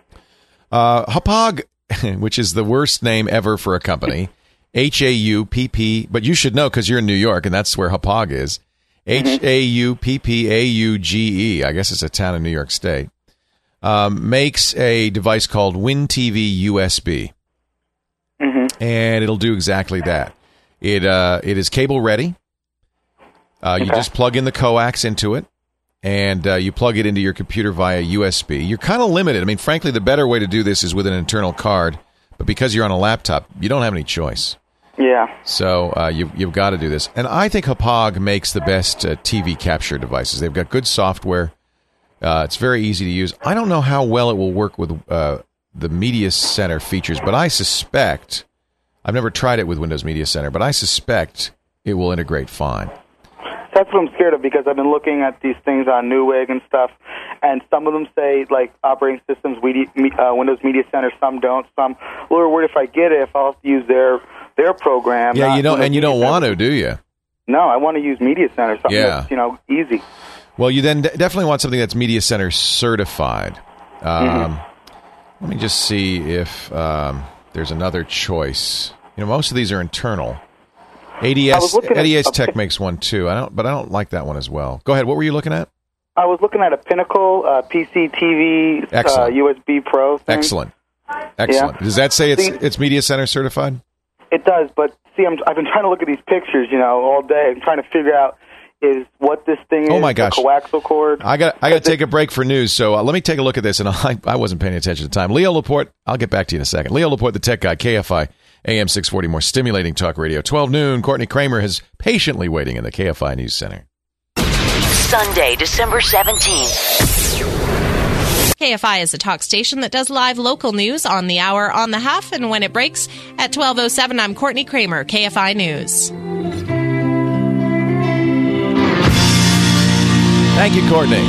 Uh, Hauppauge, which is the worst name ever for a company, H A U P P, but you should know because you're in New York and that's where Hauppauge is. H A U P P A U G E, I guess it's a town in New York State, um, makes a device called WinTV U S B. Mm-hmm. And it'll do exactly that. It uh, it is cable ready. Uh, you Okay. just plug in the coax into it, and uh, you plug it into your computer via U S B. You're kind of limited. I mean, frankly, the better way to do this is with an internal card, but because you're on a laptop, you don't have any choice. Yeah. So uh, you, you've got to do this. And I think Hauppauge makes the best uh, T V capture devices. They've got good software. Uh, it's very easy to use. I don't know how well it will work with uh, the Media Center features, but I suspect, I've never tried it with Windows Media Center, but I suspect it will integrate fine. That's what I'm scared of because I've been looking at these things on Newegg and stuff, and some of them say like operating systems, we, uh, Windows Media Center, some don't. Some. Well, what if I get it? If I'll have to use their their program? Yeah, not you don't, Windows and you Media don't Center. want to, do you? No, I want to use Media Center, something Yeah. that's you know easy. Well, you then de- definitely want something that's Media Center certified. Um, Mm-hmm. Let me just see if um, there's another choice. You know, most of these are internal. I was A D S looking at A D S a Tech pic- makes one too. I don't, but I don't like that one as well. Go ahead. What were you looking at? I was looking at a Pinnacle uh, P C T V uh, Excellent. U S B Pro thing. Excellent. Excellent. Does that say it's See- it's Media Center certified? It does, but see, I'm, I've been trying to look at these pictures, you know, all day. I'm trying to figure out is what this thing is. Oh, my gosh. The coaxial cord. I got I got to take a break for news, so uh, let me take a look at this. And I, I wasn't paying attention at the time. Leo Laporte, I'll get back to you in a second. Leo Laporte, the tech guy, K F I, A M six forty, more stimulating talk radio. twelve noon, Courtney Kramer is patiently waiting in the K F I News Center. Sunday, December seventeenth. K F I is a talk station that does live local news on the hour, on the half, and when it breaks at twelve oh seven. I'm Courtney Kramer, K F I News. Thank you, Courtney.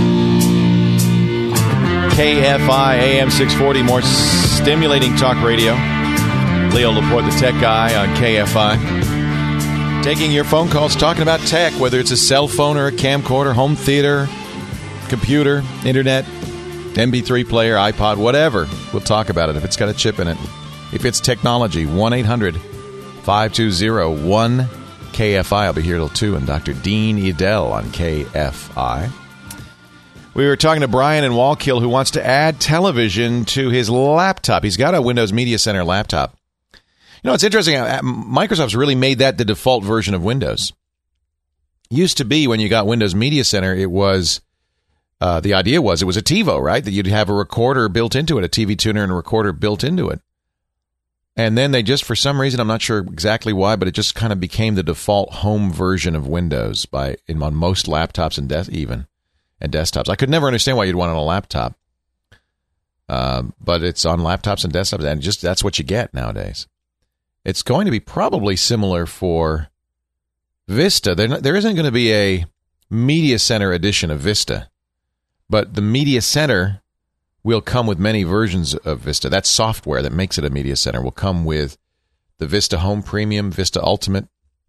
K F I A M six forty, more stimulating talk radio. Leo Laporte, the tech guy on K F I. Taking your phone calls, talking about tech, whether it's a cell phone or a camcorder, home theater, computer, internet, M P three player, iPod, whatever. We'll talk about it if it's got a chip in it. If it's technology, one eight hundred five two zero one K F I. I'll be here till two, and Doctor Dean Edel on K F I. We were talking to Brian in Wallkill, who wants to add television to his laptop. He's got a Windows Media Center laptop. You know, it's interesting. Microsoft's really made that the default version of Windows. Used to be when you got Windows Media Center, it was, uh, the idea was it was a TiVo, right? That you'd have a recorder built into it, a T V tuner and a recorder built into it. And then they just, for some reason, I'm not sure exactly why, but it just kind of became the default home version of Windows by in on most laptops and de- even and desktops. I could never understand why you'd want it on a laptop, um, but it's on laptops and desktops, and just that's what you get nowadays. It's going to be probably similar for Vista. There, not, there isn't going to be a Media Center edition of Vista, but the Media Center will come with many versions of Vista. That software that makes it a Media Center will come with the Vista Home Premium, Vista Ultimate.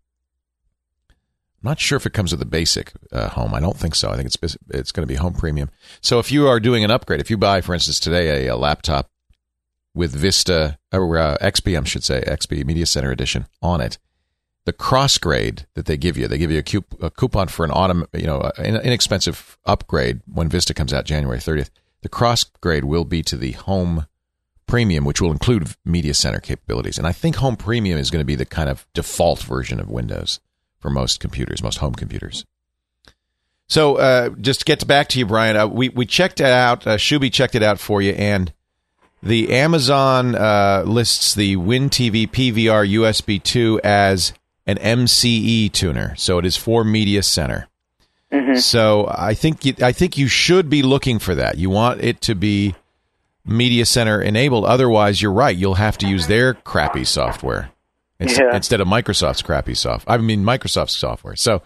I'm not sure if it comes with the basic uh, Home. I don't think so. I think it's it's going to be Home Premium. So if you are doing an upgrade, if you buy, for instance, today a, a laptop with Vista, or uh, X P, I should say, X P Media Center Edition on it, the cross grade that they give you, they give you a, coup- a coupon for an autumn, you know, an inexpensive upgrade when Vista comes out January thirtieth. The cross grade will be to the Home Premium, which will include Media Center capabilities. And I think Home Premium is going to be the kind of default version of Windows for most computers, most home computers. So uh, just to get back to you, Brian, uh, we, we checked it out. Uh, Shuby checked it out for you, and the Amazon uh, lists the WinTV P V R U S B two as an M C E tuner. So it is for Media Center. Mm-hmm. So I think you, I think you should be looking for that. You want it to be Media Center enabled. Otherwise, you're right. You'll have to use their crappy software instead, Yeah. instead of Microsoft's crappy software. I mean, Microsoft's software. So,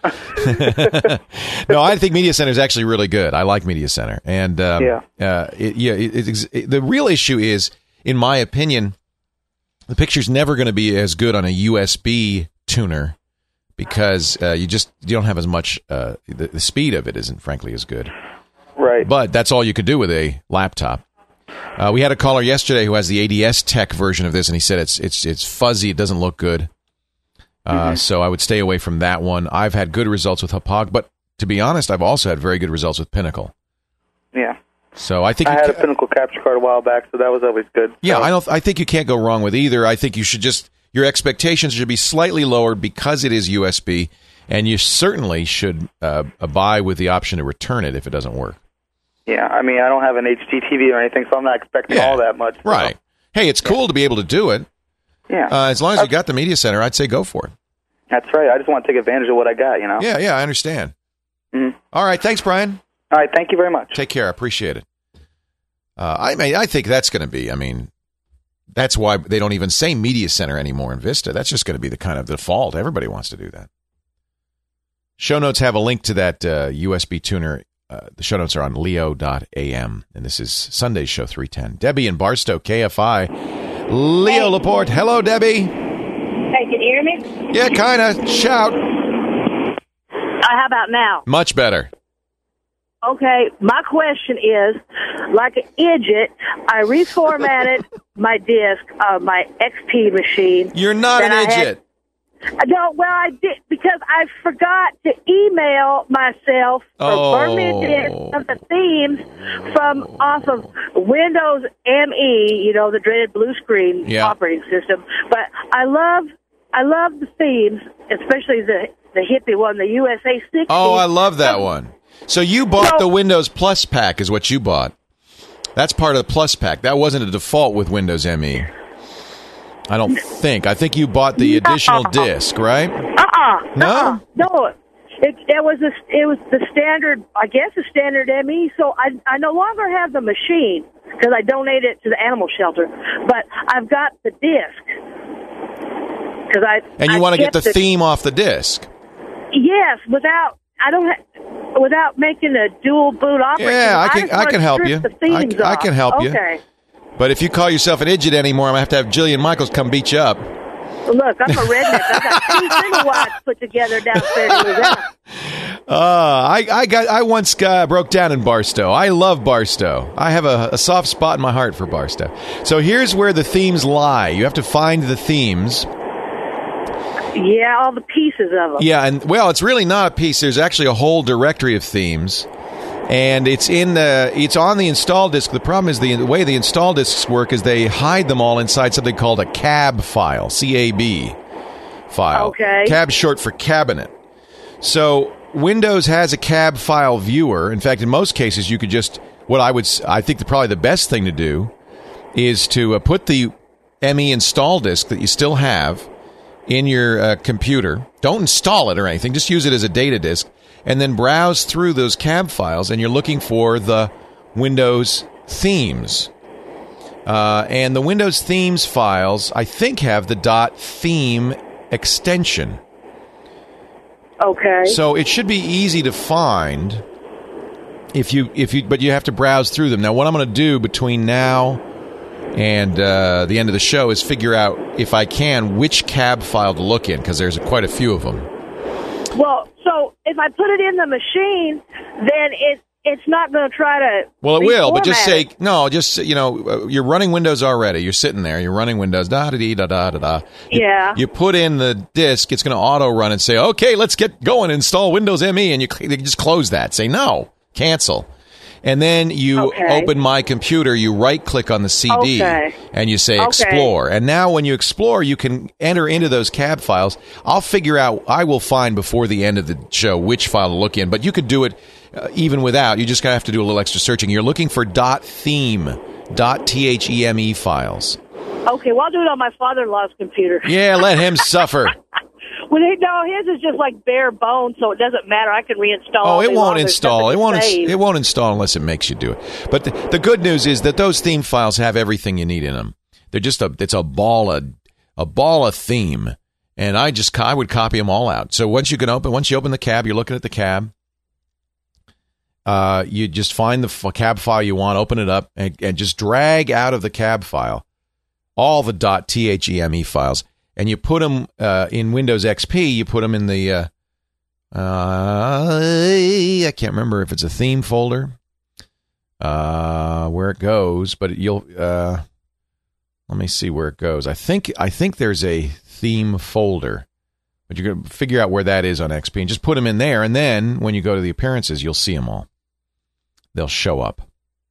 no, I think Media Center is actually really good. I like Media Center, and um, Yeah. uh, it, yeah, it, it's it, the real issue is, in my opinion, the picture's never going to be as good on a U S B tuner because uh, you just you don't have as much. Uh, the, the speed of it isn't, frankly, as good. Right. But that's all you could do with a laptop. Uh, we had a caller yesterday who has the A D S Tech version of this, and he said it's it's it's fuzzy. It doesn't look good. Uh, mm-hmm. So I would stay away from that one. I've had good results with Hauppauge, but to be honest, I've also had very good results with Pinnacle. Yeah. So I think I you had a ca- Pinnacle capture card a while back, so that was always good. yeah, So- I don't. I think you can't go wrong with either. I think you should just your expectations should be slightly lowered because it is U S B, and you certainly should uh, buy with the option to return it if it doesn't work. Yeah, I mean, I don't have an H D T V or anything, so I'm not expecting Yeah. all that much. so- Right. Hey, it's cool to be able to do it. Yeah. Uh, as long as you got the Media Center, I'd say go for it. That's right. I just want to take advantage of what I got, you know? Yeah, yeah, I understand. Mhm. All right, thanks, Brian. All right, thank you very much. Take care. I appreciate it. Uh, I mean, I think that's going to be, I mean, that's why they don't even say Media Center anymore in Vista. That's just going to be the kind of default. Everybody wants to do that. Show notes have a link to that uh, U S B tuner. Uh, the show notes are on leo dot a m, and this is Sunday's show three ten. Debbie in Barstow, K F I. Leo Laporte. Hello, Debbie. Hey, can you hear me? Yeah, kind of. Shout. Uh, how about now? Much better. Okay, my question is, like an idiot, I reformatted my disk of my X P machine. You're not that an I had- idiot. No, well, I did because I forgot to email myself or Oh. burn me a disk of the themes from off of Windows M E, you know, the dreaded blue screen Yeah. operating system. But I love, I love the themes, especially the the hippie one, the U S A sixty. Oh, I love that one. So you bought So- the Windows Plus pack is what you bought. That's part of the Plus pack. That wasn't a default with Windows M E. I don't think. I think you bought the additional disc, right? Uh-uh. No? Uh-uh. No. It, it was a, it was the standard, I guess, the standard M E. So I I no longer have the machine because I donated it to the animal shelter. But I've got the disc because I And you I want to get kept the it- theme off the disc. Yes, without I don't ha- without making a dual boot operating. Yeah, I can just I wanna can help strip you. The I, themes I off. can help you. Okay. But if you call yourself an idiot anymore, I'm going to have to have Jillian Michaels come beat you up. Look, I'm a redneck. I got two single wives put together downstairs in Louisiana. Uh, I, I got I once got, broke down in Barstow. I love Barstow. I have a, a soft spot in my heart for Barstow. So here's where the themes lie. You have to find the themes. Yeah, all the pieces of them. Yeah, and well, it's really not a piece. There's actually a whole directory of themes, and it's in the it's on the install disk. The problem is the, the way the install disks work is they hide them all inside something called a C A B file, C A B file. Okay. C A B short for cabinet. So Windows has a C A B file viewer. In fact, in most cases, you could just what I would s- I think the, probably the best thing to do is to uh, put the M E install disk that you still have in your uh, computer. Don't install it or anything. Just use it as a data disk, and then browse through those C A B files, and you're looking for the Windows themes. Uh, and the Windows themes files, I think, have the .theme extension. Okay. So it should be easy to find if you if you, but you have to browse through them. Now, what I'm going to do between now and uh, the end of the show is figure out, if I can, which C A B file to look in, because there's quite a few of them. Well, so if I put it in the machine, then it it's not going to try to. Well, it will, but just reformat say it. no. Just you know, uh, you're running Windows already. You're sitting there. You're running Windows. Da da da da da da. You, Yeah. You put in the disk. It's going to auto run and say, "Okay, let's get going. Install Windows M E," and you, cl- you just close that. Say no. Cancel. And then you Okay. open My Computer, you right-click on the C D, Okay. and you say Okay. Explore. And now when you explore, you can enter into those cab files. I'll figure out, I will find before the end of the show which file to look in, but you could do it uh, even without. You just gotta have to do a little extra searching. You're looking for .theme, .theme files. Okay, well, I'll do it on my father-in-law's computer. Yeah, let him suffer. Well, he, no, his is just like bare bones, so it doesn't matter. I can reinstall. Oh, all it day won't long. There's install. nothing It won't. ins- saved. It won't install unless it makes you do it. But the, the good news is that those theme files have everything you need in them. They're just a. It's a ball of a ball of theme, and I just I would copy them all out. So once you can open, once you open the cab, you're looking at the cab. Uh, you just find the f- cab file you want, open it up, and, and just drag out of the cab file all the .theme files. And you put them uh, in Windows X P. You put them in the uh, uh, I can't remember if it's a theme folder, uh, where it goes. But you'll uh, let me see where it goes. I think I think there's a theme folder, but you're gonna figure out where that is on X P and just put them in there. And then when you go to the appearances, you'll see them all. They'll show up.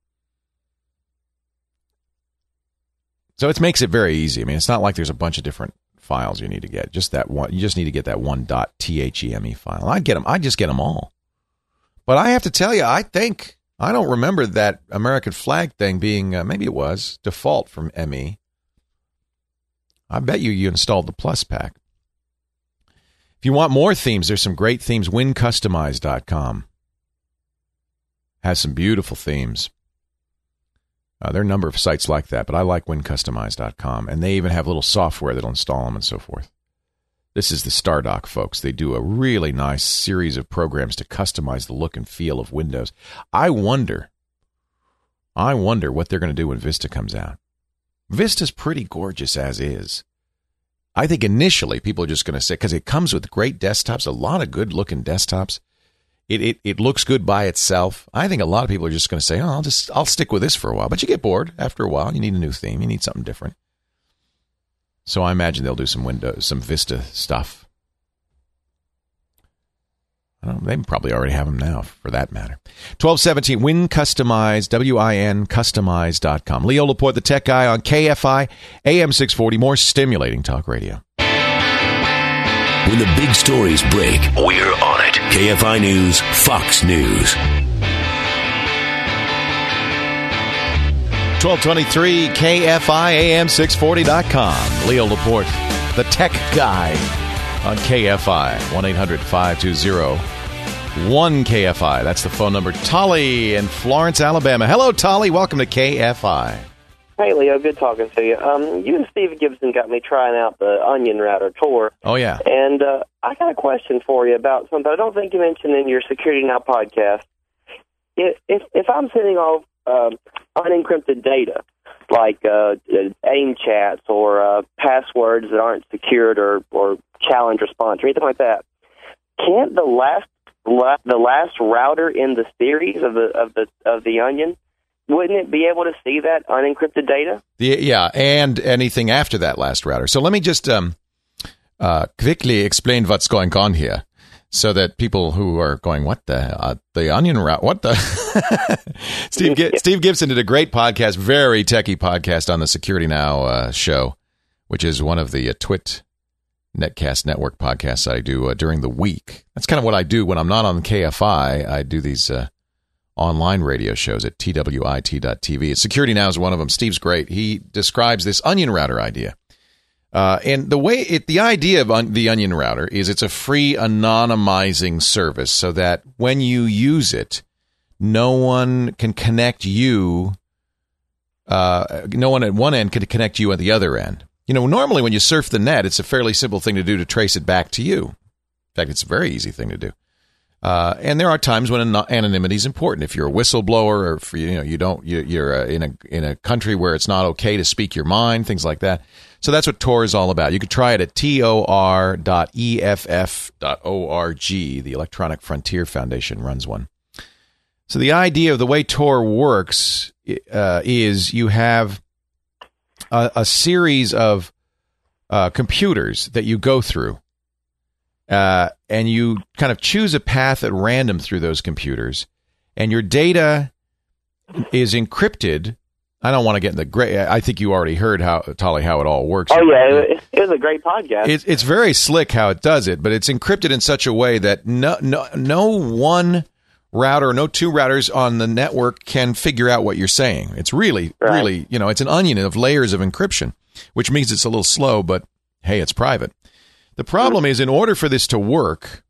So it makes it very easy. I mean, it's not like there's a bunch of different files you need to get. Just that one. You just need to get that one .theme file. I get them. I just get them all. But I have to tell you, I think I don't remember that American flag thing being. Uh, maybe it was default from M E. I bet you you installed the Plus pack. If you want more themes, there's some great themes. win customize dot com has some beautiful themes. Uh, there are a number of sites like that, but I like win customize dot com, and they even have little software that'll install them and so forth. This is the StarDock, folks. They do a really nice series of programs to customize the look and feel of Windows. I wonder, I wonder what they're going to do when Vista comes out. Vista's pretty gorgeous as is. I think initially people are just going to say, because it comes with great desktops, a lot of good-looking desktops. It, it it looks good by itself. I think a lot of people are just going to say, "Oh, I'll just I'll stick with this for a while." But you get bored after a while. You need a new theme. You need something different. So I imagine they'll do some Windows, some Vista stuff. I don't know, they probably already have them now, for that matter. twelve seventeen, Win Customize, W I N Customize dot com. Leo Laporte, the tech guy on K F I, A M six forty, more stimulating talk radio. When the big stories break, we're on it. K F I News, Fox News. twelve twenty-three, K F I, A M six forty dot com. Leo Laporte, the tech guy on K F I. one eight hundred five two zero one K F I. That's the phone number. Tolly in Florence, Alabama. Hello, Tolly. Welcome to K F I. Hey, Leo. Good talking to you. Um, you and Steve Gibson got me trying out the Onion Router Tor. Oh, yeah. And uh, I got a question for you about something I don't think you mentioned in your Security Now podcast. If if, if I'm sending off um, unencrypted data, like uh, AIM chats or uh, passwords that aren't secured or, or challenge response or anything like that, can't the last la- the last router in the series of the of the of the Onion, wouldn't it be able to see that unencrypted data? The, yeah, and anything after that last router. So let me just um, uh, quickly explain what's going on here, so that people who are going, what the uh, the Onion route, what the Steve G- Steve Gibson did a great podcast, very techie podcast on the Security Now uh, show, which is one of the uh, Twit Netcast Network podcasts I do uh, during the week. That's kind of what I do when I'm not on K F I. I do these uh, online radio shows at T W I T dot T V. Security Now is one of them. Steve's great. He describes this Onion router idea. Uh, and the way it, the idea of un, the Onion router is it's a free anonymizing service so that when you use it, no one can connect you. Uh, no one at one end can connect you at the other end. You know, normally when you surf the net, it's a fairly simple thing to do to trace it back to you. In fact, it's a very easy thing to do. Uh, and there are times when anonymity is important. If you're a whistleblower, or if you know you don't, you, you're uh, in a in a country where it's not okay to speak your mind, things like that. So that's what Tor is all about. You could try it at tor dot E F F dot org. The Electronic Frontier Foundation runs one. So the idea of the way Tor works uh, is you have a, a series of uh, computers that you go through. Uh, and you kind of choose a path at random through those computers, and your data is encrypted. I don't want to get in the great. I think you already heard how, Tolly, how it all works. Oh yeah, it, it was a great podcast. It, it's very slick how it does it, but it's encrypted in such a way that no, no, no one router, no two routers on the network can figure out what you're saying. It's really, right. really, you know, it's an onion of layers of encryption, which means it's a little slow, but hey, it's private. The problem mm-hmm. is, in order for this to work,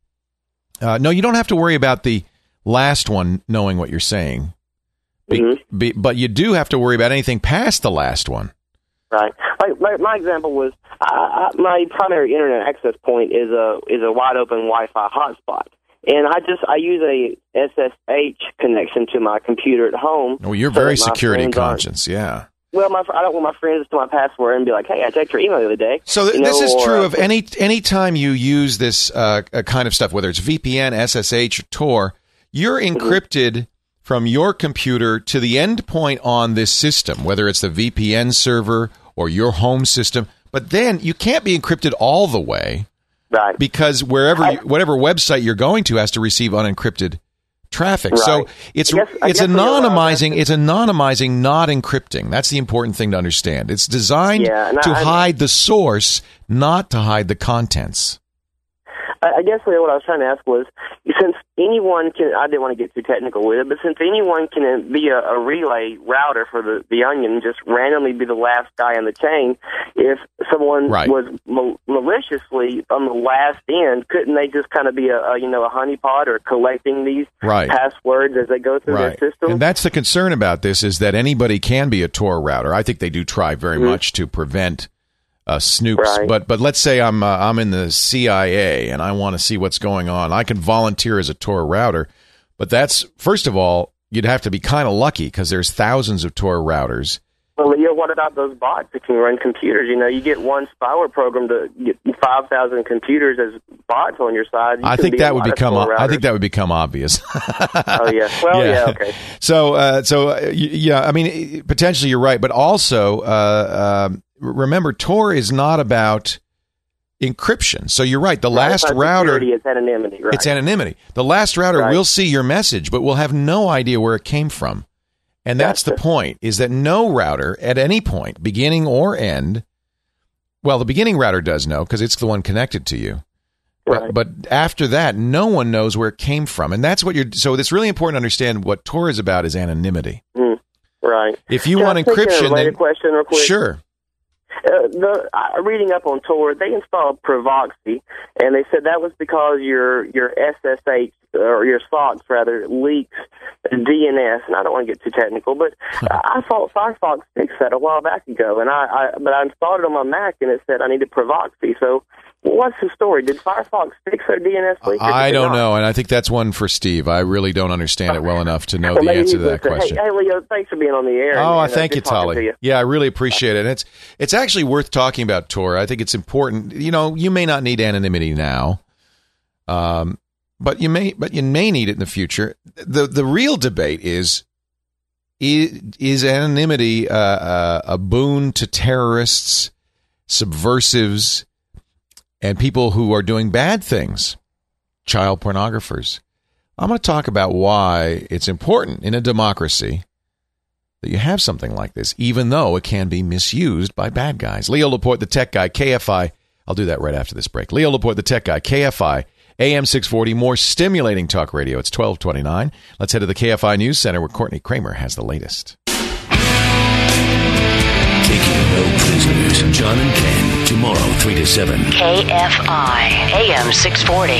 uh, no, you don't have to worry about the last one knowing what you're saying. Be, mm-hmm. be, but you do have to worry about anything past the last one. Right. Like, like my example was, uh, my primary internet access point is a is a wide open Wi-Fi hotspot, and I just I use a S S H connection to my computer at home. Oh, you're so very security conscious, yeah. Well, my I don't want my friends to my password and be like, "Hey, I checked your email the other day." So th- you know, this is or, true uh, of any any time you use this uh, kind of stuff, whether it's V P N, S S H, or Tor. You're encrypted. Mm-hmm. From your computer to the endpoint on this system, whether it's the V P N server or your home system. But then you can't be encrypted all the way, right? Because wherever, I, whatever website you're going to has to receive unencrypted traffic. Right. So it's I guess, I it's anonymizing. It's anonymizing, not encrypting. That's the important thing to understand. It's designed yeah, to I, hide the source, not to hide the contents. I guess what I was trying to ask was, since anyone can, I didn't want to get too technical with it, but since anyone can be a, a relay router for the, the onion, just randomly be the last guy on the chain, if someone right. was mal- maliciously on the last end, couldn't they just kind of be a, a you know a honeypot or collecting these right. passwords as they go through right. their system? And that's the concern about this, is that anybody can be a Tor router. I think they do try very mm-hmm. much to prevent Uh, snoops, right. but but let's say I'm uh, I'm in the C I A and I want to see what's going on. I can volunteer as a Tor router, but that's, first of all, you'd have to be kind of lucky because there's thousands of Tor routers. Well, Leo, what about those bots that can run computers? You know, you get one spyware program to get five thousand computers as bots on your side. You I think be that would become o- I think that would become obvious. Oh yeah, well yeah, yeah okay. So uh, so uh, yeah, I mean, potentially you're right, but also. Uh, uh, Remember, Tor is not about encryption. So you're right. The right, last it's router... Security, it's anonymity, right. It's anonymity. The last router right. will see your message, but will have no idea where it came from. And that's gotcha. the point, is that no router at any point, beginning or end... Well, the beginning router does know, because it's the one connected to you. Right. But, but after that, no one knows where it came from. And that's what you're... So it's really important to understand what Tor is about is anonymity. Mm, right. If you Can want I take encryption... a then, question real quick? Sure. Uh, the uh, reading up on Tor, they installed Provoxy, and they said that was because your your S S H or your SOX rather leaks D N S. And I don't want to get too technical, but I thought Firefox fixed that a while back ago, and I, I but I installed it on my Mac, and it said I needed Provoxy. So what's the story? Did Firefox fix their D N S leak? I don't not? know, and I think that's one for Steve. I really don't understand it well enough to know well, the answer to that say, question. Hey, hey, Leo, thanks for being on the air. Oh, and, thank uh, you, Tolly. You. Yeah, I really appreciate it. It's it's actually worth talking about Tor. I think it's important. You know, you may not need anonymity now, um, but you may, but you may need it in the future. the The real debate is is, is anonymity uh, uh, a boon to terrorists, subversives, and people who are doing bad things, child pornographers? I'm going to talk about why it's important in a democracy that you have something like this, even though it can be misused by bad guys. Leo Laporte, the tech guy, K F I. I'll do that right after this break. Leo Laporte, the tech guy, K F I, A M six forty, more stimulating talk radio. It's twelve twenty-nine. Let's head to the K F I News Center where Courtney Kramer has the latest. Taking no prisoners. John and Ken, tomorrow, three to seven. K F I, A M six forty.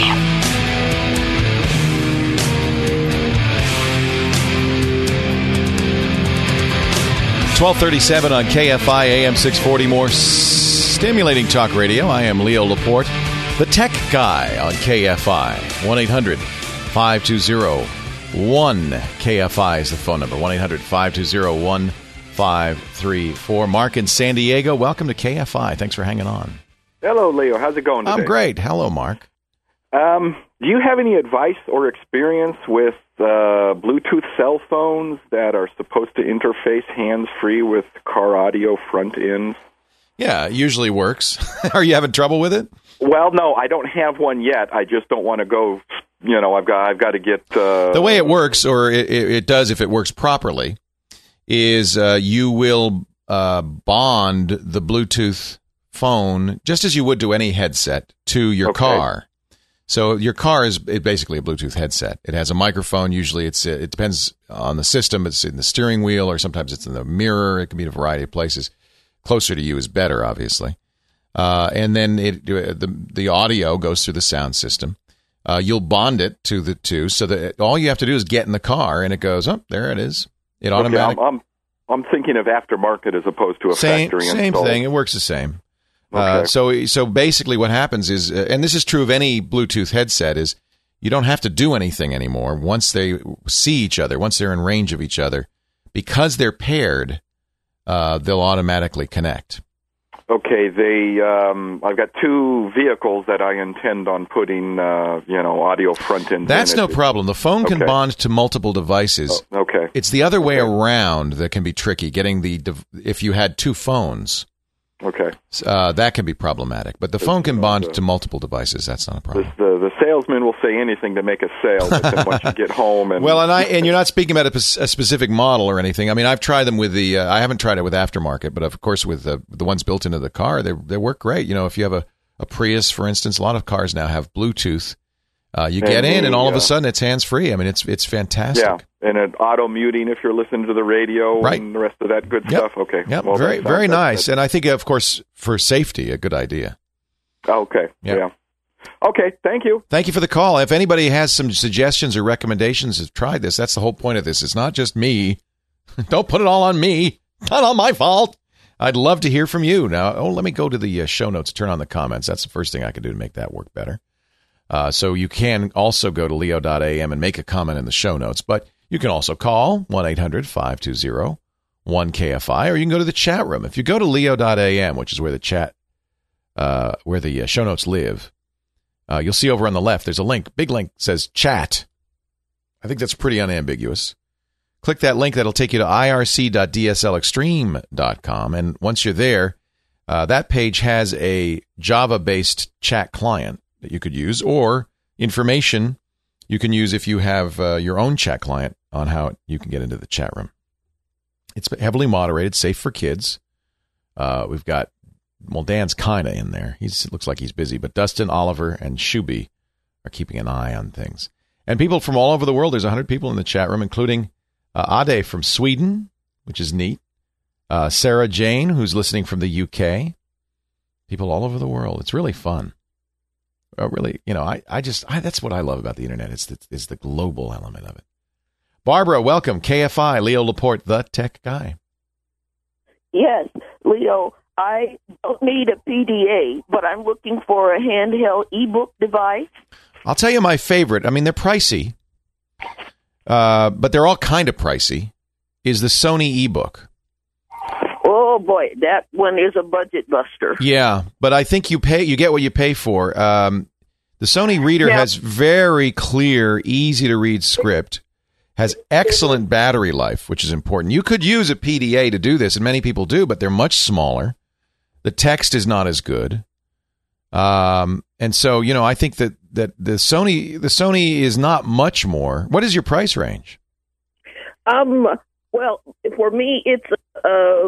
twelve thirty-seven on K F I, A M six forty, more stimulating talk radio. I am Leo Laporte, the tech guy on K F I. one eight hundred five two zero one K F I is the phone number. one eight hundred five two zero one five three four. Mark in San Diego, welcome to K F I. Thanks for hanging on. Hello, Leo. How's it going today? I'm great. Hello, Mark. Um, do you have any advice or experience with uh, Bluetooth cell phones that are supposed to interface hands-free with car audio front ends? Yeah, it usually works. Are you having trouble with it? Well, no, I don't have one yet. I just don't want to go you know, I've got I've got to get uh, the way it works, or it, it does if it works properly, is uh, you will uh, bond the Bluetooth phone just as you would to any headset to your Okay. car. So your car is basically a Bluetooth headset. It has a microphone. Usually, it's it depends on the system. It's in the steering wheel, or sometimes it's in the mirror. It can be in a variety of places. Closer to you is better, obviously. Uh, and then it the the audio goes through the sound system. Uh, you'll bond it to the two, so that all you have to do is get in the car, and it goes, oh, there it is. It Okay, automatically. I'm, I'm I'm thinking of aftermarket as opposed to a Same, factory same install. thing. It works the same. Okay. Uh, so, so basically, what happens is, uh, and this is true of any Bluetooth headset, is you don't have to do anything anymore once they see each other, once they're in range of each other, because they're paired. Uh, they'll automatically connect. Okay, they. Um, I've got two vehicles that I intend on putting, uh, you know, audio front end. That's in. no It- problem. The phone can Okay. bond to multiple devices. Oh, okay. It's the other way around that can be tricky. Getting the dev- if you had two phones. Okay. Uh, that can be problematic, but the phone can bond to multiple devices. That's not a problem. The the salesman will say anything to make a sale, but then once you get home and Well, and I and you're not speaking about a, pes- a specific model or anything. I mean, I've tried them with the. Uh, I haven't tried it with aftermarket, but of course with the the ones built into the car, they they work great. You know, if you have a, a Prius, for instance, a lot of cars now have Bluetooth. Uh, you get And in, the, and all of uh, a sudden it's hands free. I mean, it's it's fantastic. yeah, and an auto muting if you're listening to the radio Right. and the rest of that good Yep. stuff. Okay. Yep, Well, very that sounds- very that- nice. that- And I think, of course, for safety, a good idea. Okay. Yep. Yeah. Okay. Thank you. Thank you for the call. If anybody has some suggestions or recommendations to try this, that's the whole point of this. It's not just me. Don't put it all on me. Not all my fault. I'd love to hear from you. Now, oh, let me go to the uh, show notes, turn on the comments. That's the first thing I can do to make that work better. Uh, so you can also go to leo dot a m and make a comment in the show notes, but you can also call one eight hundred five two zero one K F I, or you can go to the chat room. If you go to leo dot a m, which is where the chat, uh, where the uh, show notes live, uh, you'll see over on the left, there's a link, big link, says chat. I think that's pretty unambiguous. Click that link. That'll take you to I R C dot D S L extreme dot com. And once you're there, uh, that page has a Java-based chat client that you could use, or information you can use if you have uh, your own chat client on how you can get into the chat room. It's heavily moderated, safe for kids. Uh, we've got, well, Dan's kind of in there. He's, it looks like he's busy, but Dustin, Oliver, and Shuby are keeping an eye on things. And people from all over the world, there's one hundred people in the chat room, including uh, Ade from Sweden, which is neat. Uh, Sarah Jane, who's listening from the U K. People all over the world. It's really fun. Uh, really, you know, I, I just, I, that's what I love about the internet. It's the, it's the global element of it. Barbara, welcome. K F I, Leo Laporte, the tech guy. Yes, Leo, I don't need a P D A, but I'm looking for a handheld ebook device. I'll tell you my favorite. I mean, they're pricey, uh, but they're all kind of pricey, is the Sony ebook. Oh, boy, that one is a budget buster. Yeah, but I think you pay, you get what you pay for. Um, the Sony Reader Now- has very clear, easy to read script, has excellent battery life, which is important. You could use a P D A to do this, and many people do, but they're much smaller. The text is not as good. Um, and so, you know, I think that, that the Sony, the Sony is not much more. What is your price range? Um, well, for me, it's uh,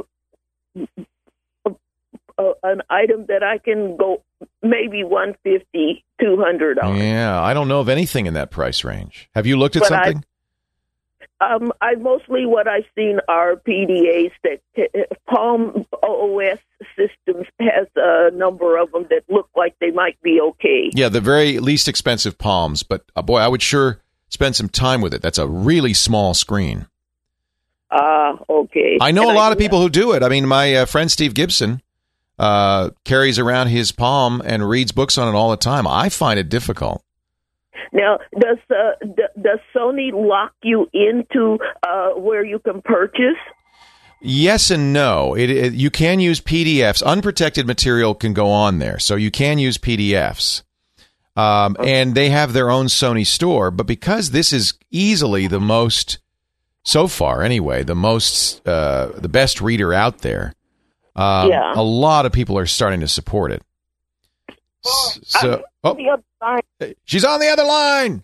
uh, an item that I can go maybe one fifty, two hundred on. Yeah, I don't know of anything in that price range. Have you looked at But I- something? Um, I mostly what I've seen are P D As that uh, Palm O S systems has a number of them that look like they might be okay. Yeah, the very least expensive Palms, but uh, boy, I would sure spend some time with it. That's a really small screen. Ah, okay. I know And a lot I- of people who do it. I mean, my uh, friend Steve Gibson uh, carries around his Palm and reads books on it all the time. I find it difficult. Now, does uh, d- does Sony lock you into uh, where you can purchase? Yes and no. It, it, you can use P D Fs. Unprotected material can go on there, so you can use P D Fs. Um, and they have their own Sony store. But because this is easily the most, so far anyway, the most, uh, the best reader out there, um, Yeah. a lot of people are starting to support it. S- So, oh, The other side. she's on the other line.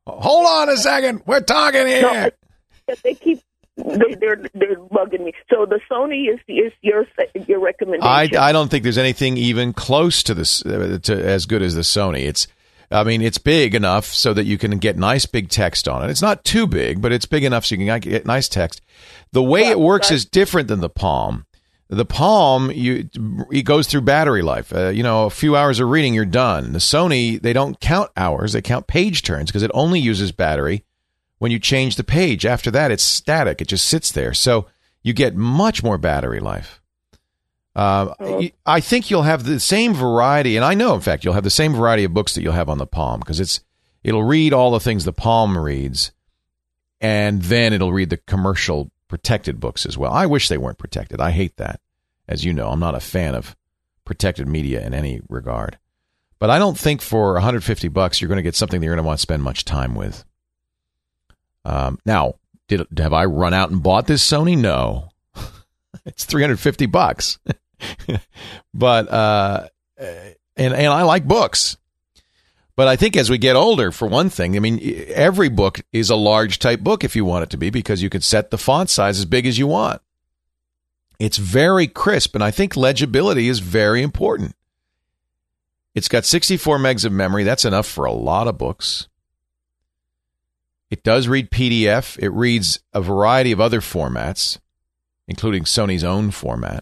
Hold on a second. We're talking here. No, they keep they, they're they're bugging me. So the Sony is is your your recommendation. I, I don't think there's anything even close to this uh, to as good as the Sony. It's I mean it's big enough so that you can get nice big text on it. It's not too big, but it's big enough so you can get nice text. The way yeah, it works is different than the Palm. The Palm, you it goes through battery life. Uh, you know, a few hours of reading, you're done. The Sony, they don't count hours; they count page turns because it only uses battery when you change the page. After that, it's static; it just sits there. So you get much more battery life. Uh, oh. I think you'll have the same variety, and I know, in fact, you'll have the same variety of books that you'll have on the Palm because it's it'll read all the things the Palm reads, and then it'll read the commercial protected books as well. I wish they weren't protected. I hate that. As you know, I'm not a fan of protected media in any regard. But I don't think for one hundred fifty bucks you're going to get something that you're going to want to spend much time with. Um, now, did have I run out and bought this Sony? No. It's three hundred fifty bucks. But uh, and and I like books. But I think as we get older, for one thing, I mean, every book is a large type book if you want it to be, because you can set the font size as big as you want. It's very crisp, and I think legibility is very important. It's got sixty-four megs of memory. That's enough for a lot of books. It does read P D F. It reads a variety of other formats, including Sony's own format.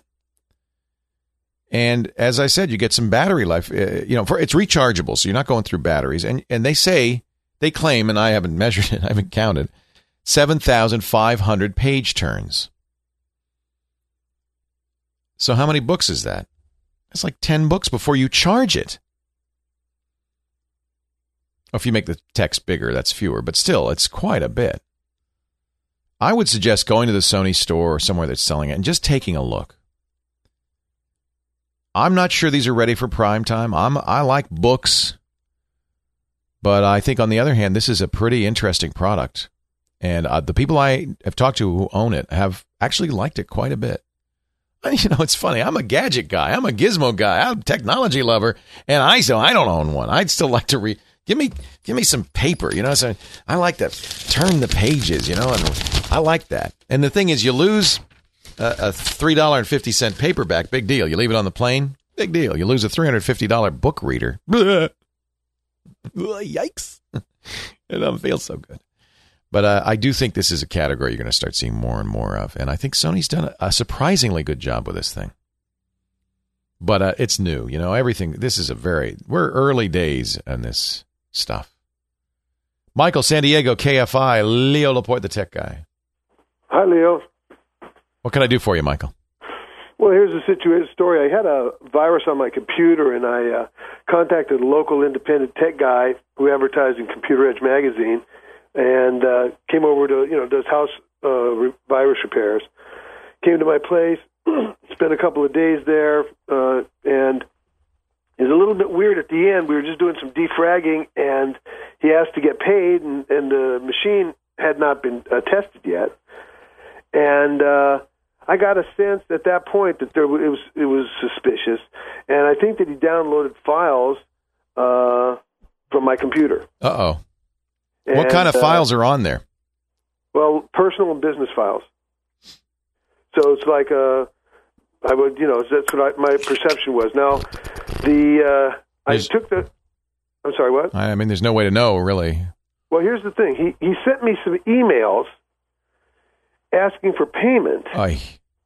And as I said, you get some battery life. Uh, you know, for, it's rechargeable, so you're not going through batteries. And and they say, they claim, and I haven't measured it, I haven't counted, seven thousand five hundred page turns. So how many books is that? It's like ten books before you charge it. Oh, if you make the text bigger, that's fewer, but still, it's quite a bit. I would suggest going to the Sony store or somewhere that's selling it and just taking a look. I'm not sure these are ready for prime time. I'm, I like books, but I think on the other hand, this is a pretty interesting product. And uh, the people I have talked to who own it have actually liked it quite a bit. You know, it's funny. I'm a gadget guy. I'm a gizmo guy. I'm a technology lover, and I still I don't own one. I'd still like to read. Give me give me some paper. You know, so I like to turn the pages. You know, and I like that. And the thing is, you lose a, a three dollars and fifty cent paperback. Big deal. You leave it on the plane. Big deal. You lose a three hundred fifty dollars book reader. Yikes! It doesn't feel so good. But uh, I do think this is a category you're going to start seeing more and more of. And I think Sony's done a, a surprisingly good job with this thing. But uh, it's new. You know, everything. This is a very, we're early days on this stuff. Michael, San Diego, K F I, Leo Laporte, the tech guy. Hi, Leo. What can I do for you, Michael? Well, here's a situation story. I had a virus on my computer, and I uh, contacted a local independent tech guy who advertised in Computer Edge magazine, and uh, came over to, you know, does house uh, re- virus repairs. Came to my place, spent a couple of days there, uh, and it was a little bit weird at the end. We were just doing some defragging, and he asked to get paid, and, and the machine had not been uh, tested yet. And uh, I got a sense at that point that there it was it was suspicious, and I think that he downloaded files uh, from my computer. Uh-oh. And, what kind of uh, files are on there? Well, personal and business files. So it's like uh, I would, you know, that's what I, my perception was. Now, the uh, I took the. I'm sorry, what? I mean, there's no way to know, really. Well, here's the thing. He he sent me some emails asking for payment, Aye.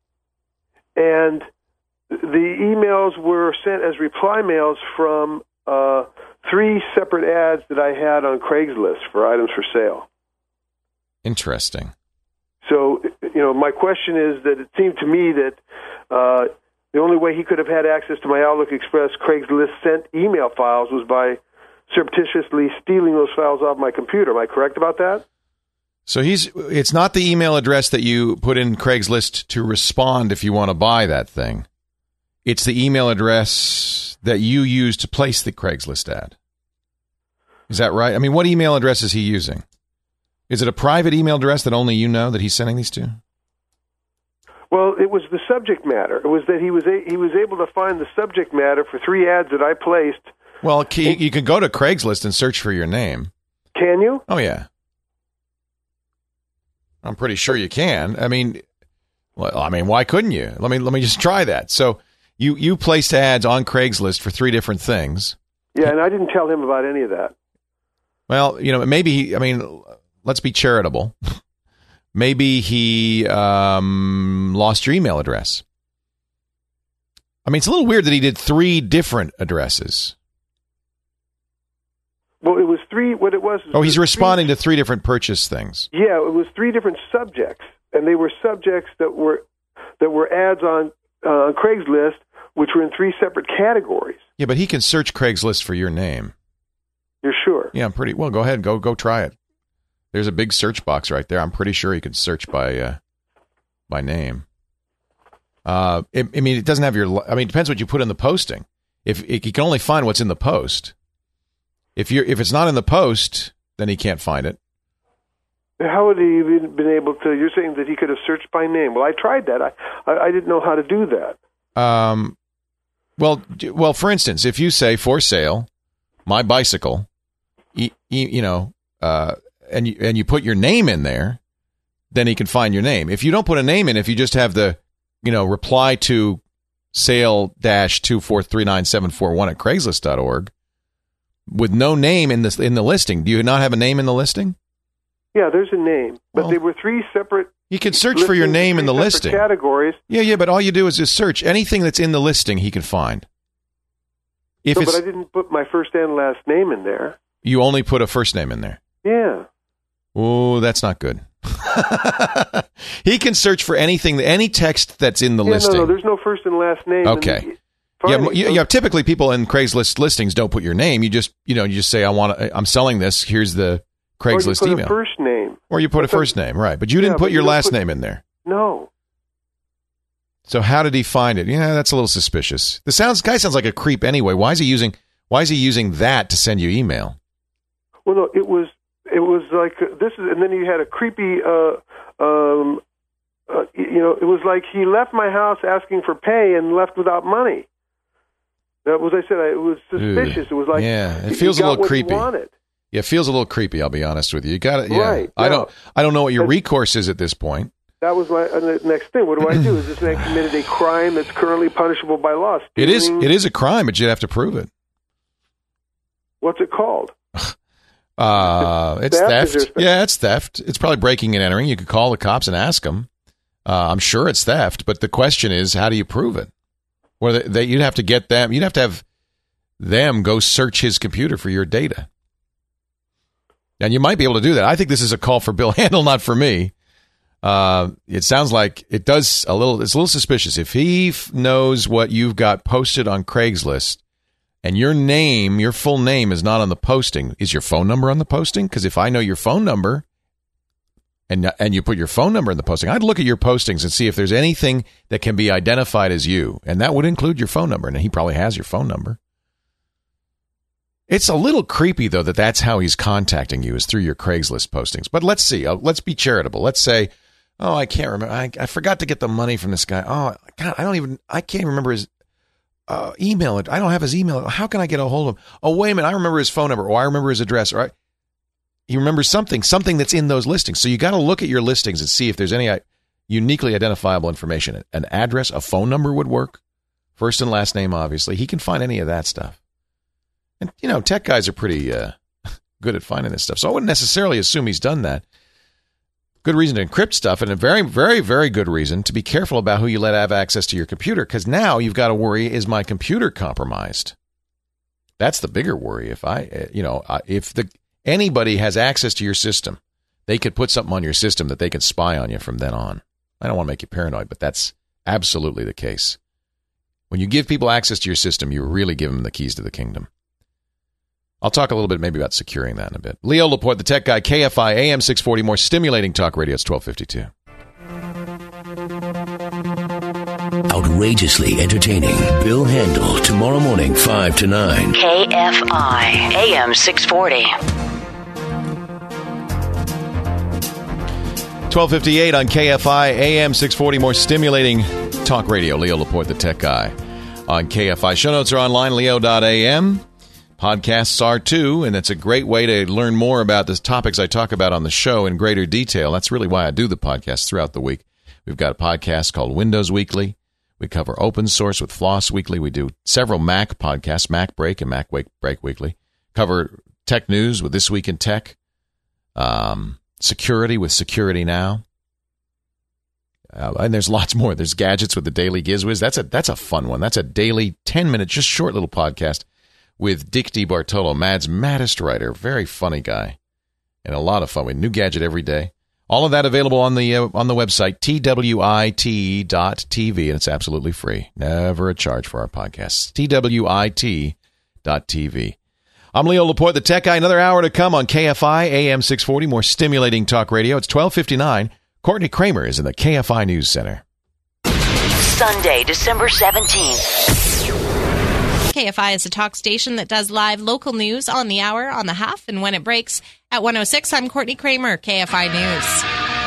and the emails were sent as reply mails from uh, three separate ads that I had on Craigslist for items for sale. Interesting. So, you know, my question is that it seemed to me that uh, the only way he could have had access to my Outlook Express Craigslist sent email files was by surreptitiously stealing those files off my computer. Am I correct about that? So he's it's not the email address that you put in Craigslist to respond if you want to buy that thing. It's the email address that you use to place the Craigslist ad. Is that right? I mean, what email address is he using? Is it a private email address that only you know that he's sending these to? Well, it was the subject matter. It was that he was a, he was able to find the subject matter for three ads that I placed. Well, you can go to Craigslist and search for your name. Can you? Oh, yeah. I'm pretty sure you can. I mean, well, I mean, why couldn't you? Let me let me just try that. So you, you placed ads on Craigslist for three different things. Yeah, and I didn't tell him about any of that. Well, you know, maybe he, I mean, let's be charitable. Maybe he um, lost your email address. I mean, it's a little weird that he did three different addresses. Well, it was three, what it was... Oh, he's responding three, to three different purchase things. Yeah, it was three different subjects, and they were subjects that were that were ads on, uh, on Craigslist, which were in three separate categories. Yeah, but he can search Craigslist for your name. You're sure? Yeah, I'm pretty... Well, go ahead. Go go try it. There's a big search box right there. I'm pretty sure you can search by uh, by name. Uh, it, I mean, it doesn't have your... I mean, it depends what you put in the posting. If it, you can only find what's in the post. If you're if it's not in the post, then he can't find it. How would he even been able to? You're saying that he could have searched by name. Well, I tried that. I I, I didn't know how to do that. Um, well, well, for instance, if you say for sale, my bicycle, you, you know, uh, and you and you put your name in there, then he can find your name. If you don't put a name in, if you just have the, you know, reply to sale dash two four three nine seven four one at Craigslist dot org. With no name in the in the listing. Do you not have a name in the listing? Yeah, there's a name, but well, they were three separate. You can search for your name in the listing. Categories. Yeah, yeah, but all you do is just search anything that's in the listing. He can find. If no, it's, but I didn't put my first and last name in there. You only put a first name in there. Yeah. Oh, that's not good. He can search for anything, any text that's in the yeah, listing. No, no, there's no first and last name. Okay. Yeah, you, yeah. Typically, people in Craigslist listings don't put your name. You just, you know, you just say, "I want to. I'm selling this. Here's the Craigslist or you put email." A first name, or you put What's a first a, name, right? But you didn't yeah, put your you last put, name in there. No. So how did he find it? Yeah, that's a little suspicious. The sounds guy sounds like a creep anyway. Why is he using? Why is he using that to send you email? Well, no, it was it was like uh, this is, and then he had a creepy. Uh, um, uh, you know, it was like he left my house asking for pay and left without money. That was, I said, it was suspicious. It was like, yeah, it feels a little creepy. Yeah, it feels a little creepy. I'll be honest with you. You got it. Yeah, right, I yeah. don't. I don't know what your recourse is at this point. That was my uh, the next thing. What do I do? Is this man committed a crime that's currently punishable by law? Stealing? It is. It is a crime, but you'd have to prove it. What's it called? Uh, it's theft. theft. Yeah, it's theft. It's probably breaking and entering. You could call the cops and ask them. Uh, I'm sure it's theft, but the question is, how do you prove it? Well, they, they, you'd have to get them. You'd have to have them go search his computer for your data, and you might be able to do that. I think this is a call for Bill Handel, not for me. Uh, it sounds like it does a little. It's a little suspicious. If he f- knows what you've got posted on Craigslist, and your name, your full name, is not on the posting, is your phone number on the posting? Because if I know your phone number, and and you put your phone number in the posting, I'd look at your postings and see if there's anything that can be identified as you, and that would include your phone number, and he probably has your phone number. It's a little creepy, though, that that's how he's contacting you, is through your Craigslist postings. But let's see. Uh, let's be charitable. Let's say, oh, I can't remember. I, I forgot to get the money from this guy. Oh, God, I don't even, I can't remember his uh, email. I don't have his email. How can I get a hold of him? Oh, wait a minute. I remember his phone number, or I remember his address, or I, he remembers something, something that's in those listings. So you got to look at your listings and see if there's any uh, uniquely identifiable information. An address, a phone number would work. First and last name, obviously. He can find any of that stuff. And, you know, tech guys are pretty uh, good at finding this stuff. So I wouldn't necessarily assume he's done that. Good reason to encrypt stuff, and a very, very, very good reason to be careful about who you let have access to your computer, because now you've got to worry, is my computer compromised? That's the bigger worry. If I, you know, if the anybody has access to your system, they could put something on your system that they can spy on you from then on. I don't want to make you paranoid, but that's absolutely the case. When you give people access to your system, you really give them the keys to the kingdom. I'll talk a little bit maybe about securing that in a bit. Leo Laporte, the tech guy, K F I, A M six forty, more stimulating talk radio. It's twelve fifty-two. Outrageously entertaining. Bill Handel, tomorrow morning, five to nine. K F I, A M six forty. twelve fifty-eight on K F I, A M six forty, more stimulating talk radio. Leo Laporte, the tech guy, on K F I. Show notes are online, leo dot a m. Podcasts are too, and it's a great way to learn more about the topics I talk about on the show in greater detail. That's really why I do the podcast throughout the week. We've got a podcast called Windows Weekly. We cover open source with Floss Weekly. We do several Mac podcasts, Mac Break and Mac Break Weekly. Cover tech news with This Week in Tech. Um, security with Security Now. Uh, and there's lots more. There's gadgets with the Daily Gizwiz. That's a that's a fun one. That's a daily ten minute, just short little podcast with Dick DeBartolo, Mad's maddest writer, very funny guy, and a lot of fun. With new gadget every day. All of that available on the uh, on the website T W I T dot T V, and it's absolutely free. Never a charge for our podcasts. T W I T dot T V. I'm Leo Laporte, the Tech Guy. Another hour to come on K F I A M six forty. More stimulating talk radio. It's twelve fifty-nine. Courtney Kramer is in the K F I News Center. Sunday, December seventeenth. K F I is a talk station that does live local news on the hour, on the half, and when it breaks at one oh six. I'm Courtney Kramer, K F I News.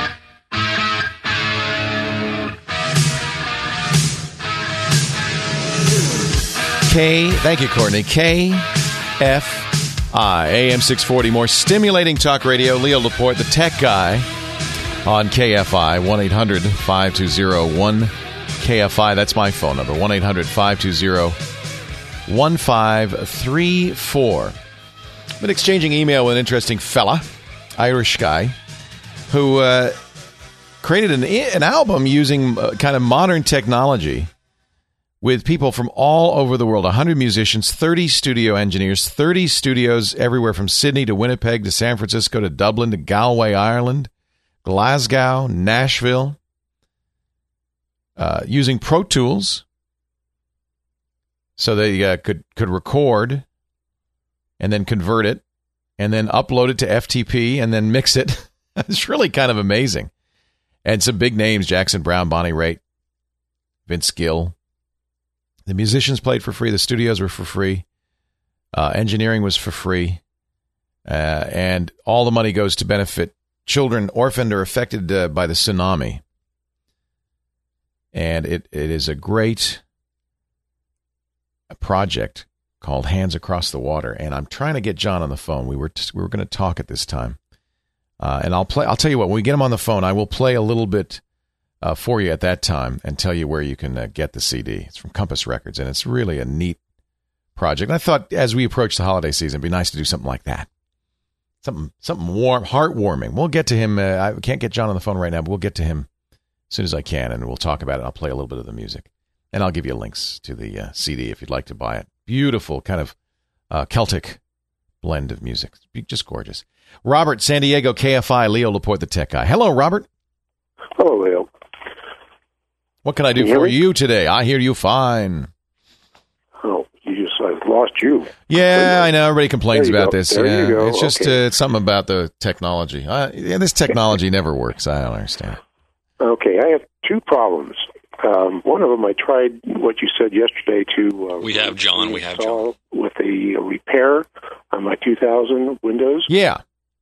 K, thank you, Courtney. K F I, A M six forty. More stimulating talk radio. Leo Laporte, the Tech Guy, on K F I. one eight hundred five two zero one K F I. That's my phone number. one eight hundred five two zero one five three four. I've been exchanging email with an interesting fella, Irish guy, who uh, created an, an album using uh, kind of modern technology with people from all over the world, one hundred musicians, thirty studio engineers, thirty studios everywhere from Sydney to Winnipeg to San Francisco to Dublin to Galway, Ireland, Glasgow, Nashville, uh, using Pro Tools so they uh, could, could record and then convert it and then upload it to F T P and then mix it. It's really kind of amazing. And some big names, Jackson Browne, Bonnie Raitt, Vince Gill. The musicians played for free. The studios were for free. Uh, engineering was for free. Uh, and all the money goes to benefit children orphaned or affected uh, by the tsunami. And it, it is a great project called Hands Across the Water. And I'm trying to get John on the phone. We were t- we were going to talk at this time. Uh, and I'll play. I'll tell you what, when we get him on the phone, I will play a little bit uh, for you at that time and tell you where you can uh, get the C D. It's from Compass Records, and it's really a neat project. And I thought as we approach the holiday season, it'd be nice to do something like that. Something something warm, heartwarming. We'll get to him. Uh, I can't get John on the phone right now, but we'll get to him as soon as I can, and we'll talk about it. I'll play a little bit of the music, and I'll give you links to the uh, C D if you'd like to buy it. Beautiful kind of uh, Celtic blend of music. Just gorgeous. Robert, San Diego, K F I, Leo Laporte, the Tech Guy. Hello, Robert. Hello, Leo. What can I do can you for hear me? you today? I hear you fine. Oh, you just I lost you. Yeah, I know. Everybody complains There you about go. this. There yeah, you go. It's just Okay. uh, it's something about the technology. Uh, yeah, this technology never works. I don't understand. Okay, I have two problems. Um, one of them, I tried what you said yesterday to. Uh, We have John. We have install with a repair on my two thousand Windows. Yeah.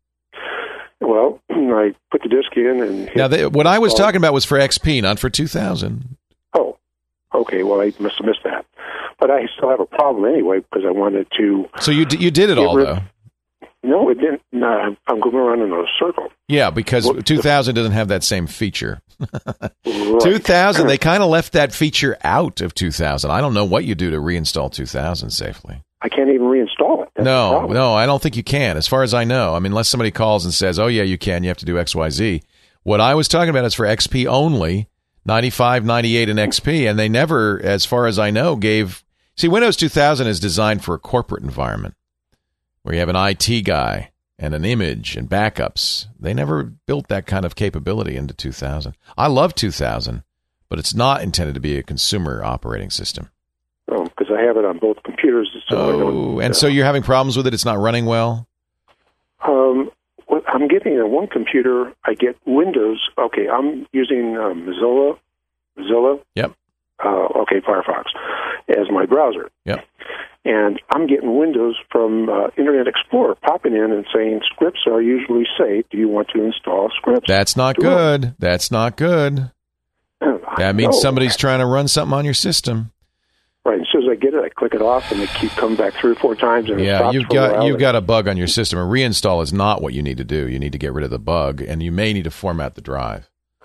Well, I put the disk in and. hit Now, the, what I was install. talking about was for X P, not for two thousand. Oh, okay. Well, I must have missed that, but I still have a problem anyway because I wanted to. So you d- you did it Get all rid- though. No, it didn't. No, I'm- I'm going around in a circle. Yeah, because What- two thousand doesn't have that same feature. Right. two thousand, they kind of left that feature out of two thousand. I don't know what you do to reinstall two thousand safely. I can't even reinstall it. That's the No, problem. no, I don't think you can. As far as I know, I mean, unless somebody calls and says, "Oh yeah, you can. You have to do X Y Z." What I was talking about is for X P only, ninety-five, ninety-eight, and X P, and they never, as far as I know, gave. See, Windows two thousand is designed for a corporate environment where you have an I T guy and an image and backups. They never built that kind of capability into two thousand. I love two thousand, but it's not intended to be a consumer operating system. Oh, because I have it on both computers. So I don't, Oh, and so you're having problems with it? It's not running well? Um, well, I'm getting on one computer. I get Windows. Okay, I'm using uh, Mozilla. Mozilla. Yep. Uh, okay, Firefox as my browser. Yep. And I'm getting Windows from uh, Internet Explorer popping in and saying scripts are usually safe. Do you want to install scripts? That's not Do good. That's not good. I That means know. somebody's trying to run something on your system. Right. As soon as I get it, I click it off, and they keep coming back three or four times. And it Yeah, stops you've for a got while. you've got a bug on your system. A reinstall is not what you need to do. You need to get rid of the bug, and you may need to format the drive.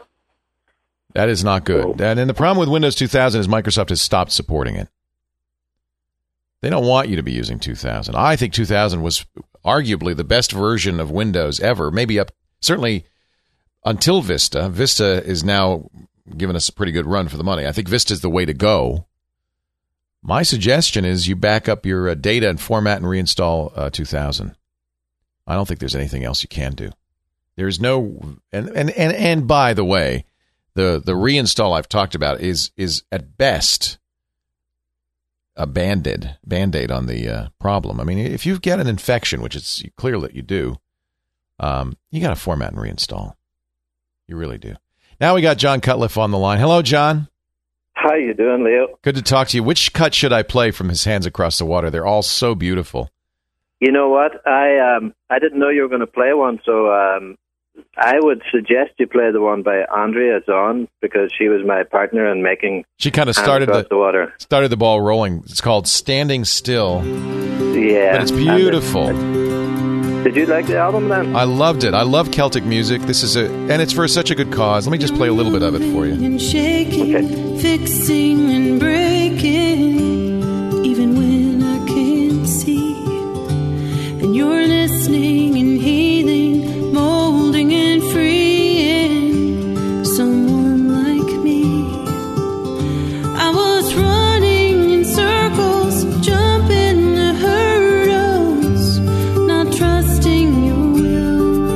That is not good. And then the problem with Windows two thousand is Microsoft has stopped supporting it. They don't want you to be using two thousand. I think two thousand was arguably the best version of Windows ever. Maybe up certainly until Vista. Vista is now giving us a pretty good run for the money. I think Vista is the way to go. My suggestion is you back up your uh, data and format and reinstall uh, two thousand. I don't think there's anything else you can do. There's no and and and, and by the way, the the reinstall I've talked about is is at best a band-aid, band-aid on the uh, problem. I mean, if you get an infection, which it's clear that you do, um, you got to format and reinstall. You really do. Now we got John Cutliff on the line. Hello, John. How you doing, Leo? Good to talk to you. Which cut should I play from His Hands Across the Water? They're all so beautiful. You know what? I um I didn't know you were going to play one, so um I would suggest you play the one by Andrea Zahn, because she was my partner in making. She kind of Hands started Across the, the water. started the ball rolling. It's called Standing Still. Yeah, But it's beautiful. Did you like the album then? I loved it. I love Celtic music. This is a, and it's for such a good cause. Let me just play a little bit of it for you. And shaking, fixing and breaking, even when I can't see. And you're listening and healing, molding and freeing someone like me. I was running in circles, jumping the hurdles, not trusting your will.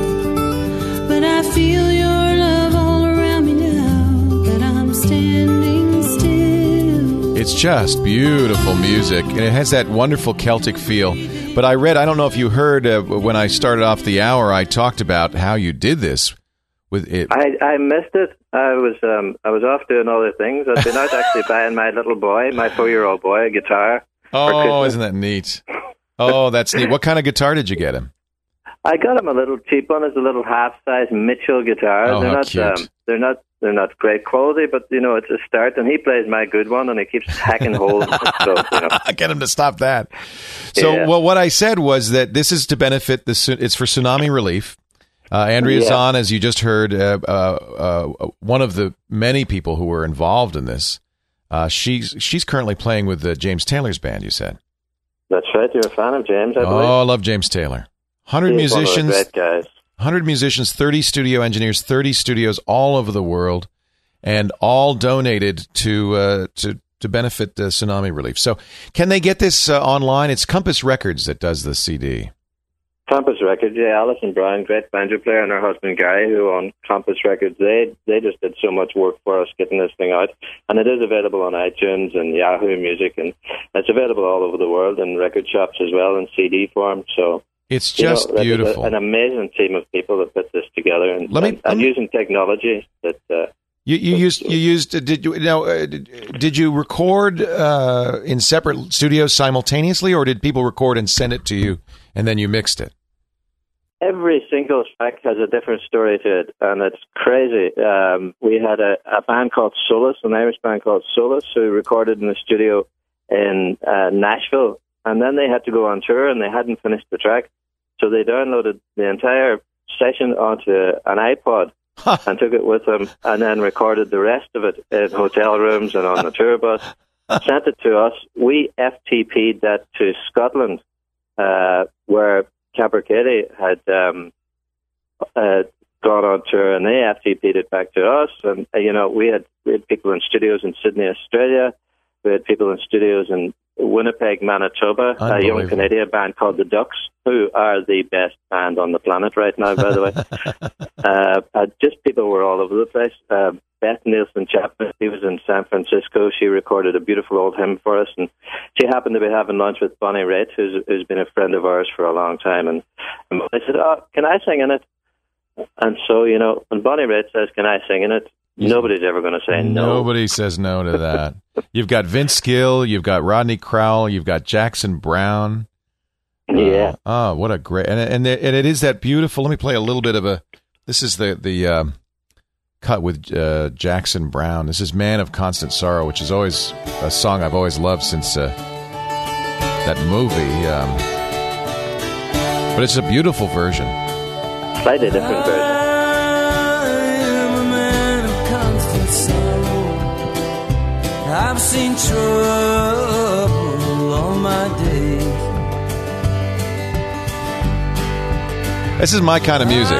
But I feel your love all around me now that I'm standing still. It's just beautiful music, and it has that wonderful Celtic feel. But I read, I don't know if you heard uh, when I started off the hour, I talked about how you did this with it. I, I missed it. I was um I was off doing other things. I'd been out actually buying my little boy, my four-year-old boy, a guitar. Oh, isn't that neat? Oh, that's neat. What kind of guitar did you get him? I got him a little cheap one. It's a little half-size Mitchell guitar. Oh, they're how not cute. Um, they're not they're not great quality, but you know it's a start. And he plays my good one, and he keeps hacking holes. So, you know. Get him to stop that. So, Yeah. well, what I said was that this is to benefit the. tsu- It's for tsunami relief. Uh, Andrea Yeah. Zahn, as you just heard, uh, uh, uh, one of the many people who were involved in this. Uh, she's she's currently playing with uh, James Taylor's band. You said. That's right. You're a fan of James, I believe. Oh, I love James Taylor. Hundred He's one of the musicians. great guys. Hundred musicians, thirty studio engineers, thirty studios all over the world, and all donated to uh, to to benefit uh, tsunami relief. So, can they get this uh, online? It's Compass Records that does the C D. Compass Records, yeah. Alison Brown, great banjo player, and her husband Gary, who own Compass Records, they they just did so much work for us getting this thing out, and it is available on iTunes and Yahoo Music, and it's available all over the world in record shops as well in C D form. So It's you know, just there's a- beautiful. an amazing team of people that put this together, and, Let me- and, let and me- using technology that. Uh, You, you used you used uh, did you now uh, did, did you record uh, in separate studios simultaneously, or did people record and send it to you and then you mixed it? Every single track has a different story to it, and it's crazy. Um, we had a, a band called Solus, an Irish band called Solus, who recorded in the studio in uh, Nashville, and then they had to go on tour, and they hadn't finished the track, so they downloaded the entire session onto an iPod and took it with them, and then recorded the rest of it in hotel rooms and on the tour bus, sent it to us. We F T P'd that to Scotland, uh, where Capercaillie had um, uh, gone on tour, and they F T P'd it back to us. And uh, you know, we had we had people in studios in Sydney, Australia. We had people in studios in Winnipeg, Manitoba. A young Canadian band called the Ducks, who are the best band on the planet right now, by the way. uh, uh, just people were all over the place. Uh, Beth Nielsen Chapman, she was in San Francisco. She recorded a beautiful old hymn for us, and she happened to be having lunch with Bonnie Raitt, who's, who's been a friend of ours for a long time. And, and I said, "Oh, can I sing in it?" And so, you know, when Bonnie Raitt says, "Can I sing in it?" nobody's ever going to say no. Nobody says no to that. You've got Vince Gill, you've got Rodney Crowell, you've got Jackson Brown. Yeah. Uh, oh, what a great and and it, and it is that beautiful. Let me play a little bit of a. This is the the um, cut with uh, Jackson Browne. This is Man of Constant Sorrow, which is always a song I've always loved since uh, that movie. Um, but it's a beautiful version. Slightly different version. I've seen trouble all my days. This is my kind of music.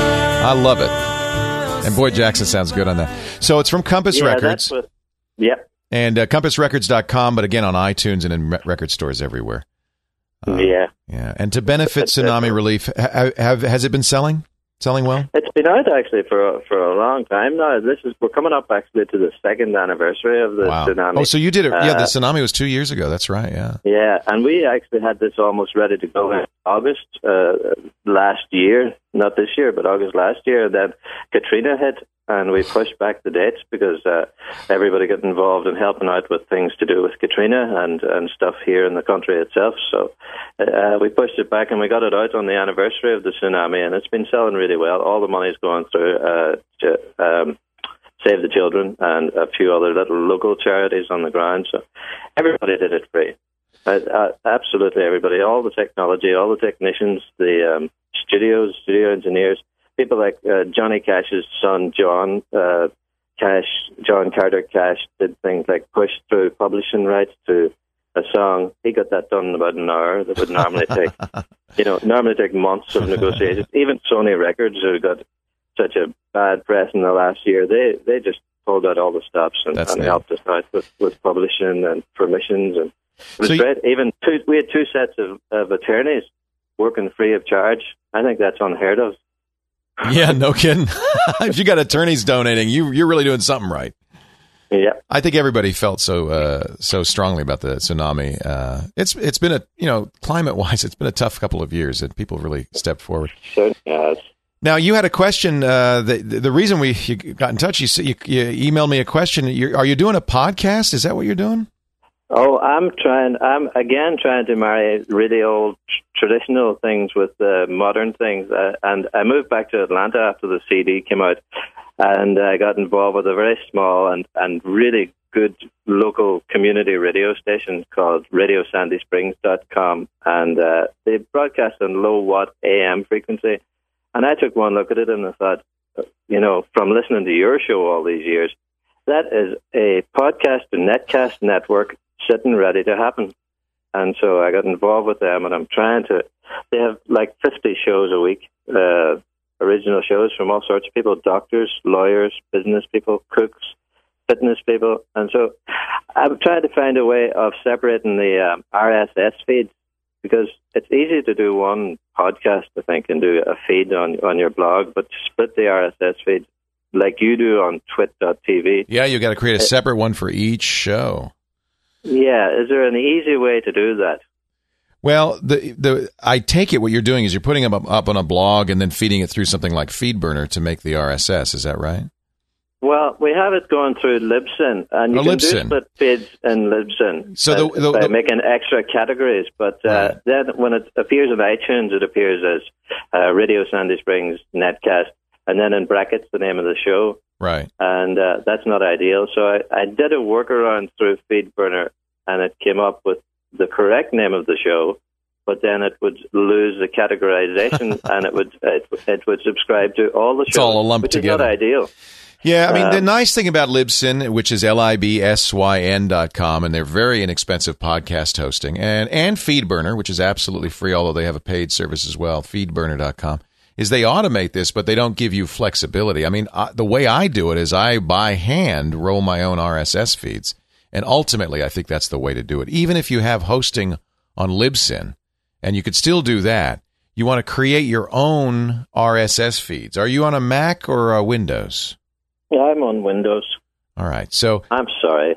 I love it. And boy, Jackson sounds good on that. So it's from Compass yeah, Records. That's what, yep. And uh, compass records dot com, but again on iTunes and in re- record stores everywhere. Uh, yeah. Yeah. And to benefit tsunami relief, ha- have, has it been selling? Selling well? It's been out actually for for a long time now. This is we're coming up actually to the second anniversary of the Wow. tsunami. Oh, so you did it. Yeah, the Uh, tsunami was two years ago. That's right. Yeah. Yeah, and we actually had this almost ready to go in August uh, last year, not this year, but August last year. Then Katrina hit, and we pushed back the dates because uh, everybody got involved in helping out with things to do with Katrina and, and stuff here in the country itself. So uh, we pushed it back, and we got it out on the anniversary of the tsunami, and it's been selling really well. All the money's going through uh, to, um, Save the Children and a few other little local charities on the ground. So everybody did it free. Uh, uh, absolutely everybody. All the technology, all the technicians, the um, studios, studio engineers, people like uh, Johnny Cash's son, John uh, Cash, John Carter Cash, did things like push through publishing rights to a song. He got that done in about an hour. That would normally take, you know, normally take months of negotiations. Even Sony Records, who got such a bad press in the last year, they they just pulled out all the stops and, and helped us out with, with publishing and permissions, and it was So you- great. Even two, we had two sets of, of attorneys working free of charge. I think that's unheard of. Yeah, no kidding. If you got attorneys donating, you you're really doing something right. Yeah, I think everybody felt so uh, so strongly about the tsunami. Uh, it's it's been a you know climate wise, it's been a tough couple of years, and people really stepped forward. Certainly has. Now you had a question. Uh, the the reason we you got in touch, you said- you, you emailed me a question. You're, are you doing a podcast? Is that what you're doing? Oh, I'm trying. I'm again trying to marry really old tr- traditional things with uh, modern things. Uh, and I moved back to Atlanta after the C D came out, and I got involved with a very small and, and really good local community radio station called radio sandy springs dot com, and uh, they broadcast on low watt A M frequency. And I took one look at it and I thought, you know, from listening to your show all these years, that is a podcast and netcast network sitting ready to happen. And so I got involved with them, and I'm trying to, they have like fifty shows a week, uh, original shows from all sorts of people, doctors, lawyers, business people, cooks, fitness people. And so I'm trying to find a way of separating the um, R S S feeds, because it's easy to do one podcast, I think, and do a feed on on your blog, but to split the R S S feed like you do on twit dot t v. Yeah, you got to create a separate one for each show. Yeah, is there an easy way to do that? Well, the the I take it what you're doing is you're putting them up, up on a blog and then feeding it through something like FeedBurner to make the R S S. Is that right? Well, we have it going through Libsyn, and you Oh, can Libsyn. do split feeds in Libsyn So the- uh, the- by the- making extra categories. But uh, then when it appears in iTunes, it appears as uh, Radio Sandy Springs Netcast, and then in brackets the name of the show. Right. And uh, that's not ideal. So I, I did a workaround through FeedBurner, and it came up with the correct name of the show, but then it would lose the categorization, and it would it, it would subscribe to all the shows, It's all a lump which together. is not ideal. Yeah, I mean, the Um, nice thing about Libsyn, which is L I B S Y N dot com, and they're very inexpensive podcast hosting, and, and FeedBurner, which is absolutely free, although they have a paid service as well, feedburner dot com, is they automate this, but they don't give you flexibility. I mean, I, the way I do it is I, by hand, roll my own R S S feeds, and ultimately I think that's the way to do it. Even if you have hosting on Libsyn, and you could still do that, you want to create your own R S S feeds. Are you on a Mac or a Windows? Yeah, I'm on Windows. All right, so I'm sorry.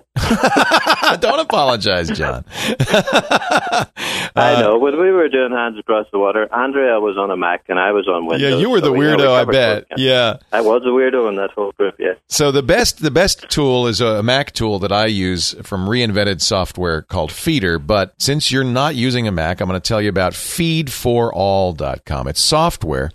Don't apologize, John. I know. When we were doing Hands Across the Water, Andrea was on a Mac and I was on Windows. Yeah, you were the so we know we weirdo, I covered bet. both. Yeah. I was a weirdo in that whole group, yeah. So the best the best tool is a Mac tool that I use from reinvented software called Feeder. But since you're not using a Mac, I'm going to tell you about feed for all dot com. It's software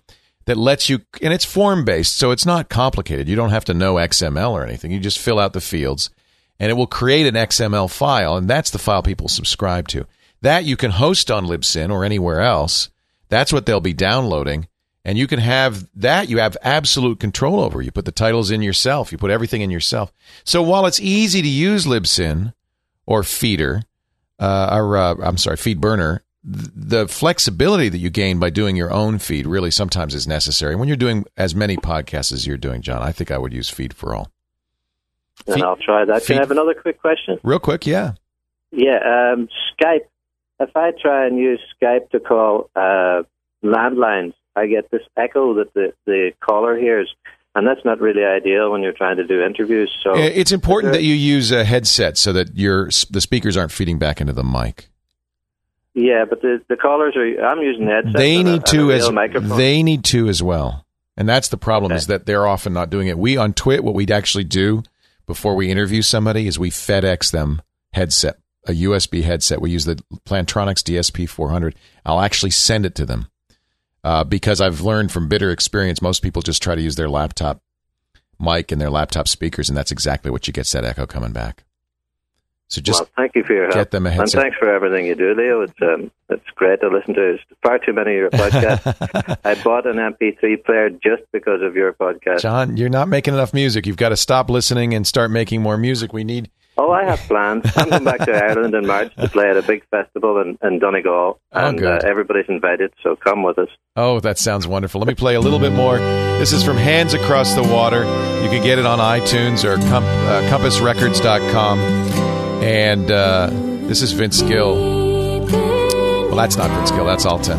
that lets you, and it's form-based, so it's not complicated. You don't have to know X M L or anything. You just fill out the fields, and it will create an X M L file, and that's the file people subscribe to. That you can host on Libsyn or anywhere else. That's what they'll be downloading, and you can have that. You have absolute control over. You put the titles in yourself. You put everything in yourself. So while it's easy to use Libsyn or Feeder, uh, or uh, I'm sorry, FeedBurner, the flexibility that you gain by doing your own feed really sometimes is necessary. When you're doing as many podcasts as you're doing, John, I think I would use Feed for All. And Feed, I'll try that. feed, Can I have another quick question? Real quick, yeah. Yeah, um, Skype. If I try and use Skype to call uh, landlines, I get this echo that the, the caller hears, and that's not really ideal when you're trying to do interviews. So it's important there, that you use a headset so that your the speakers aren't feeding back into the mic. Yeah, but the, the callers are. I'm using headsets. They need and a, to and a as microphone. they need to as well, and that's the problem okay. is that they're often not doing it. We on Twit, what we'd actually do before we interview somebody is we FedEx them headset, a U S B headset. We use the Plantronics D S P four hundred. I'll actually send it to them uh, because I've learned from bitter experience. Most people just try to use their laptop mic and their laptop speakers, and that's exactly what you get. That echo coming back. So just well, thank you for your get help. them a and headset. Thanks for everything you do, Leo. It's um, it's great to listen to. It's far too many of your podcasts. I bought an M P three player just because of your podcast. John, you're not making enough music. You've got to stop listening and start making more music. We need... Oh, I have plans. I'm going back to Ireland in March to play at a big festival in, in Donegal. And oh, uh, everybody's invited, so come with us. Oh, that sounds wonderful. Let me play a little bit more. This is from Hands Across the Water. You can get it on iTunes or com- uh, compass records dot com. And uh, this is Vince Gill. Well, that's not Vince Gill. That's Alten.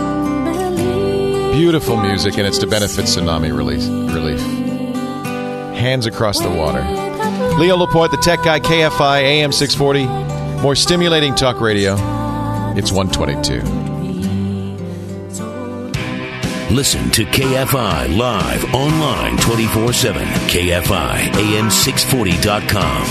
Beautiful music, and it's to benefit tsunami relief. relief. Hands Across the Water. Leo Laporte, the tech guy, K F I, A M six forty. More stimulating talk radio. It's one twenty-two. Listen to K F I live online twenty-four seven. K F I, A M six forty dot com.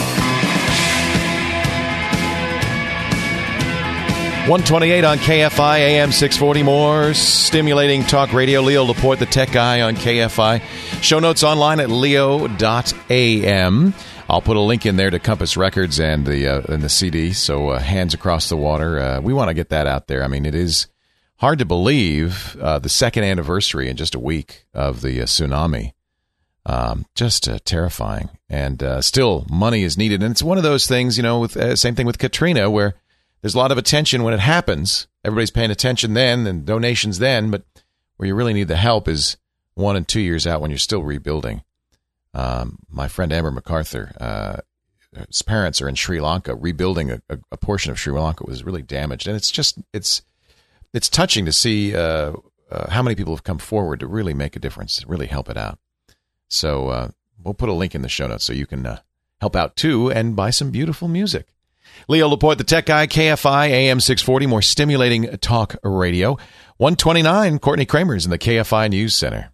one twenty-eight on K F I, A M six forty. More stimulating talk radio. Leo Laporte, the tech guy on K F I. Show notes online at leo dot a m. I'll put a link in there to Compass Records and the uh, and the C D. So uh, Hands Across the Water. Uh, we want to get that out there. I mean, it is hard to believe uh, the second anniversary in just a week of the uh, tsunami. Um, just uh, terrifying. And uh, still, money is needed. And it's one of those things, you know, with uh, same thing with Katrina, where there's a lot of attention when it happens. Everybody's paying attention then and donations then, but where you really need the help is one and two years out when you're still rebuilding. Um, my friend Amber MacArthur, uh, his parents are in Sri Lanka. Rebuilding a, a, a portion of Sri Lanka was really damaged, and it's just it's it's touching to see uh, uh, how many people have come forward to really make a difference, really help it out. So uh, we'll put a link in the show notes so you can uh, help out too and buy some beautiful music. Leo Laporte, the tech guy, K F I, A M six forty, more stimulating talk radio. one twenty-nine, Courtney Kramer's in the K F I News Center.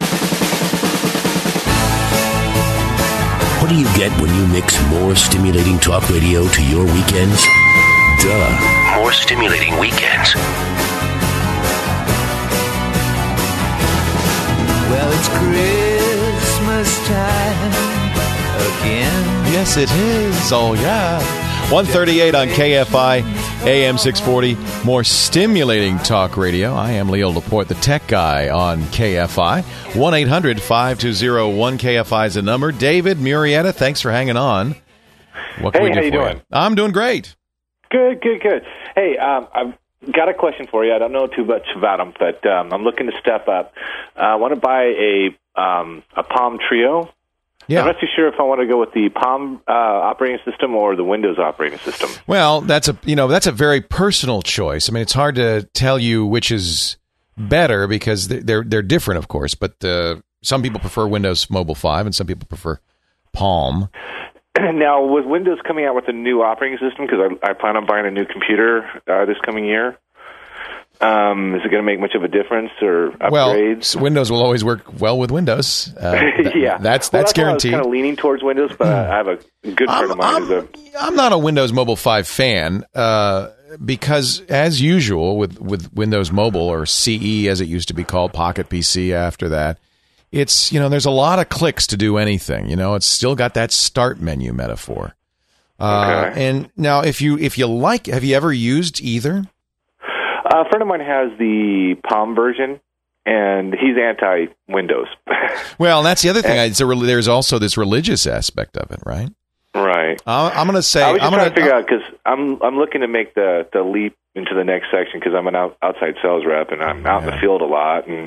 What do you get when you mix more stimulating talk radio to your weekends? Duh. More stimulating weekends. Well, it's Christmas time again. Yes, it is. Oh, yeah. one thirty-eight on K F I, A M six forty. More stimulating talk radio. I am Leo Laporte, the tech guy on K F I. one eight hundred five two zero one K F I is the number. David Murrieta, thanks for hanging on. What can hey, we do how you for doing? you? I'm doing great. Good, good, good. Hey, um, I've got a question for you. I don't know too much about them, but um, I'm looking to step up. Uh, I want to buy a um, a Palm Trio. Yeah. I'm not too sure if I want to go with the Palm uh, operating system or the Windows operating system. Well, that's a you know that's a very personal choice. I mean, it's hard to tell you which is better because they're they're different, of course. But uh, some people prefer Windows Mobile five, and some people prefer Palm. Now, with Windows coming out with a new operating system, because I, I plan on buying a new computer uh, this coming year, um, is it going to make much of a difference or upgrades? Well, Windows will always work well with Windows. Uh, that, yeah, that's well, that's that's guaranteed. I was kind of leaning towards Windows, but I have a good friend I'm, of mine I'm, who's a. I'm not a Windows Mobile five fan. Uh, because as usual with, with Windows Mobile, or C E as it used to be called, Pocket P C after that, it's, you know, there's a lot of clicks to do anything. You know, it's still got that start menu metaphor. Uh, Okay. And now, if you if you like, have you ever used either? Uh, a friend of mine has the Palm version, and he's anti-Windows. Well, that's the other thing. It's a, there's also this religious aspect of it, right? Right. Uh, I'm going to say, I was just I'm trying going to figure out because I'm I'm looking to make the, the leap into the next section because I'm an out, outside sales rep and I'm out in the field a lot, and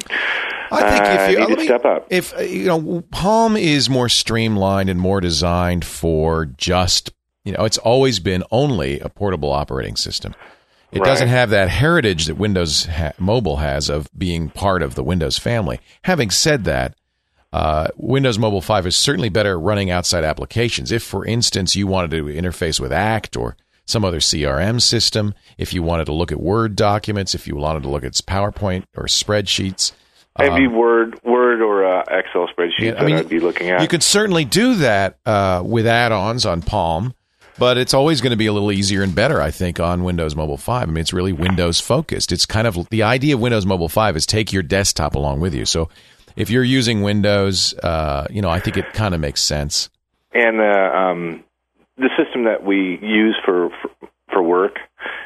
I think if you uh, I need let to me- step up. If uh, you know, Palm is more streamlined and more designed for just, you know, it's always been only a portable operating system. It Right. doesn't have that heritage that Windows ha- Mobile has of being part of the Windows family. Having said that, uh, Windows Mobile five is certainly better at running outside applications. If, for instance, you wanted to interface with ACT or some other C R M system, if you wanted to look at Word documents, if you wanted to look at PowerPoint or spreadsheets. Maybe um, Word, Word or uh, Excel spreadsheet Yeah, I that mean, I'd be looking at. You could certainly do that uh, with add-ons on Palm, but it's always going to be a little easier and better, I think, on Windows Mobile five. I mean, it's really Windows focused. It's kind of the idea of Windows Mobile five is take your desktop along with you. So if you're using Windows, uh, you know, I think it kind of makes sense. And uh, um, the system that we use for for, for work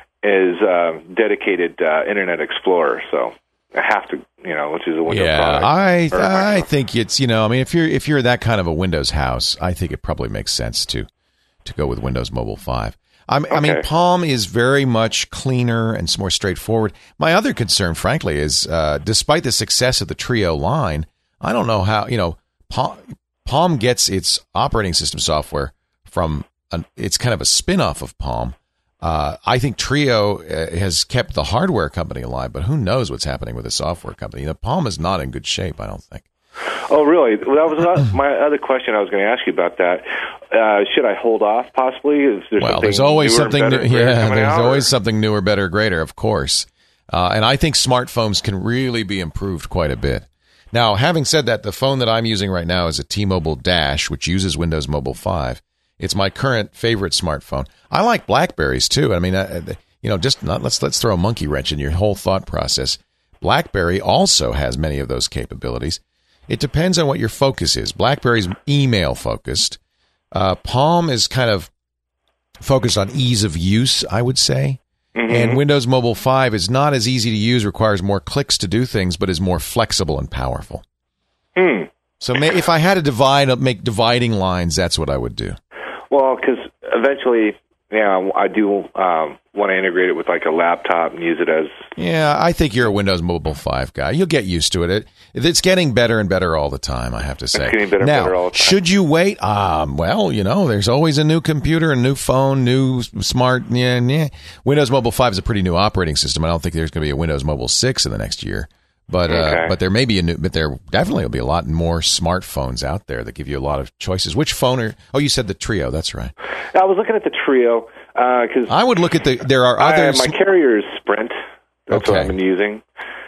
is uh, dedicated uh, Internet Explorer. So I have to, you know, which is a Windows Yeah, product. I Or I think it's, you know, I mean, if you're if you're that kind of a Windows house, I think it probably makes sense to to go with Windows Mobile five. I'm, I mean, Okay. Palm is very much cleaner and more straightforward. My other concern, frankly, is uh, despite the success of the Trio line, I don't know how, you know, Palm, Palm gets its operating system software from, an, it's kind of a spin-off of Palm. Uh, I think Trio uh, has kept the hardware company alive, but who knows what's happening with the software company. You know, Palm is not in good shape, I don't think. Oh, really? Well, that was not my other question. I was going to ask you about that. Uh, should I hold off? Possibly? Is there Well, something there's always newer and something better new. greater Yeah, coming there's out, or- always something newer, better, greater, of course. Uh, and I think smartphones can really be improved quite a bit. Now, having said that, the phone that I'm using right now is a T-Mobile Dash, which uses Windows Mobile five. It's my current favorite smartphone. I like BlackBerries too. I mean, uh, you know, just not, let's let's throw a monkey wrench in your whole thought process. BlackBerry also has many of those capabilities. It depends on what your focus is. BlackBerry's email focused. Uh, Palm is kind of focused on ease of use, I would say. Mm-hmm. And Windows Mobile five is not as easy to use, requires more clicks to do things, but is more flexible and powerful. Hmm. So may, if I had to divide, make dividing lines, that's what I would do. Well, because eventually, yeah, I do um, want to integrate it with like a laptop and use it as. Yeah, I think you're a Windows Mobile five guy. You'll get used to it. it. It's getting better and better all the time, I have to say. It's getting better and now, better all the time. should you wait? Um, well, you know, there's always a new computer, a new phone, new smart. Yeah, yeah. Windows Mobile five is a pretty new operating system. I don't think there's going to be a Windows Mobile six in the next year. But uh, Okay. but there may be a new, but there definitely will be a lot more smartphones out there that give you a lot of choices. Which phone are? Oh, you said the Trio. That's right. I was looking at the Trio because I would look at the. There are other. my carrier is Sprint. That's what Okay. I've been using.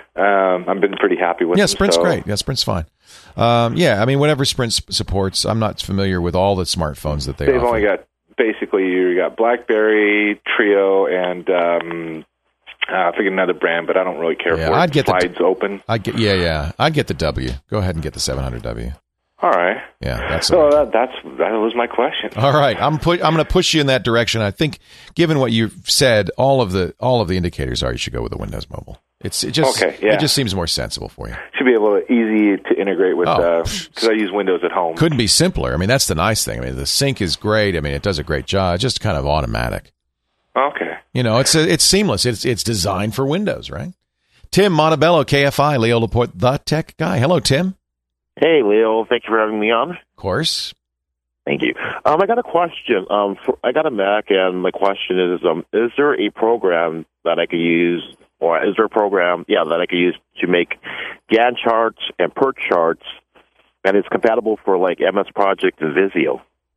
Um, I've been pretty happy with. Yeah, them, Sprint's so- great. Yeah, Sprint's fine. Um, yeah, I mean, whatever Sprint s- supports. I'm not familiar with all the smartphones that they They've offer. only got basically you got BlackBerry, Trio, and um, uh, I forget another brand, but I don't really care Yeah, for it. I'd get the- Slides open. I'd get, yeah, yeah. I'd get the W. Go ahead and get the seven hundred W. All right. Yeah, that's So that, that's that was my question. all right. I'm put. I'm going to push you in that direction. I think, given what you've said, all of the all of the indicators are you should go with the Windows Mobile. It's it just Okay, yeah. it just seems more sensible for you. Should be able to easy to integrate with Oh. because I use Windows at home. Couldn't be simpler. I mean, that's the nice thing. I mean, the sync is great. I mean, it does a great job. It's just kind of automatic. Okay. You know, it's a, it's seamless. It's it's designed for Windows, right? Tim Montebello, K F I, Leo Laporte, the tech guy. Hello, Tim. Hey, Leo. Thank you for having me on. Of course. Thank you. Um, I got a question. Um, for, I got a Mac, and my question is, um, is there a program that I could use, or is there a program, yeah, that I could use to make Gantt charts and PERT charts, and it's compatible for like M S Project and Visio?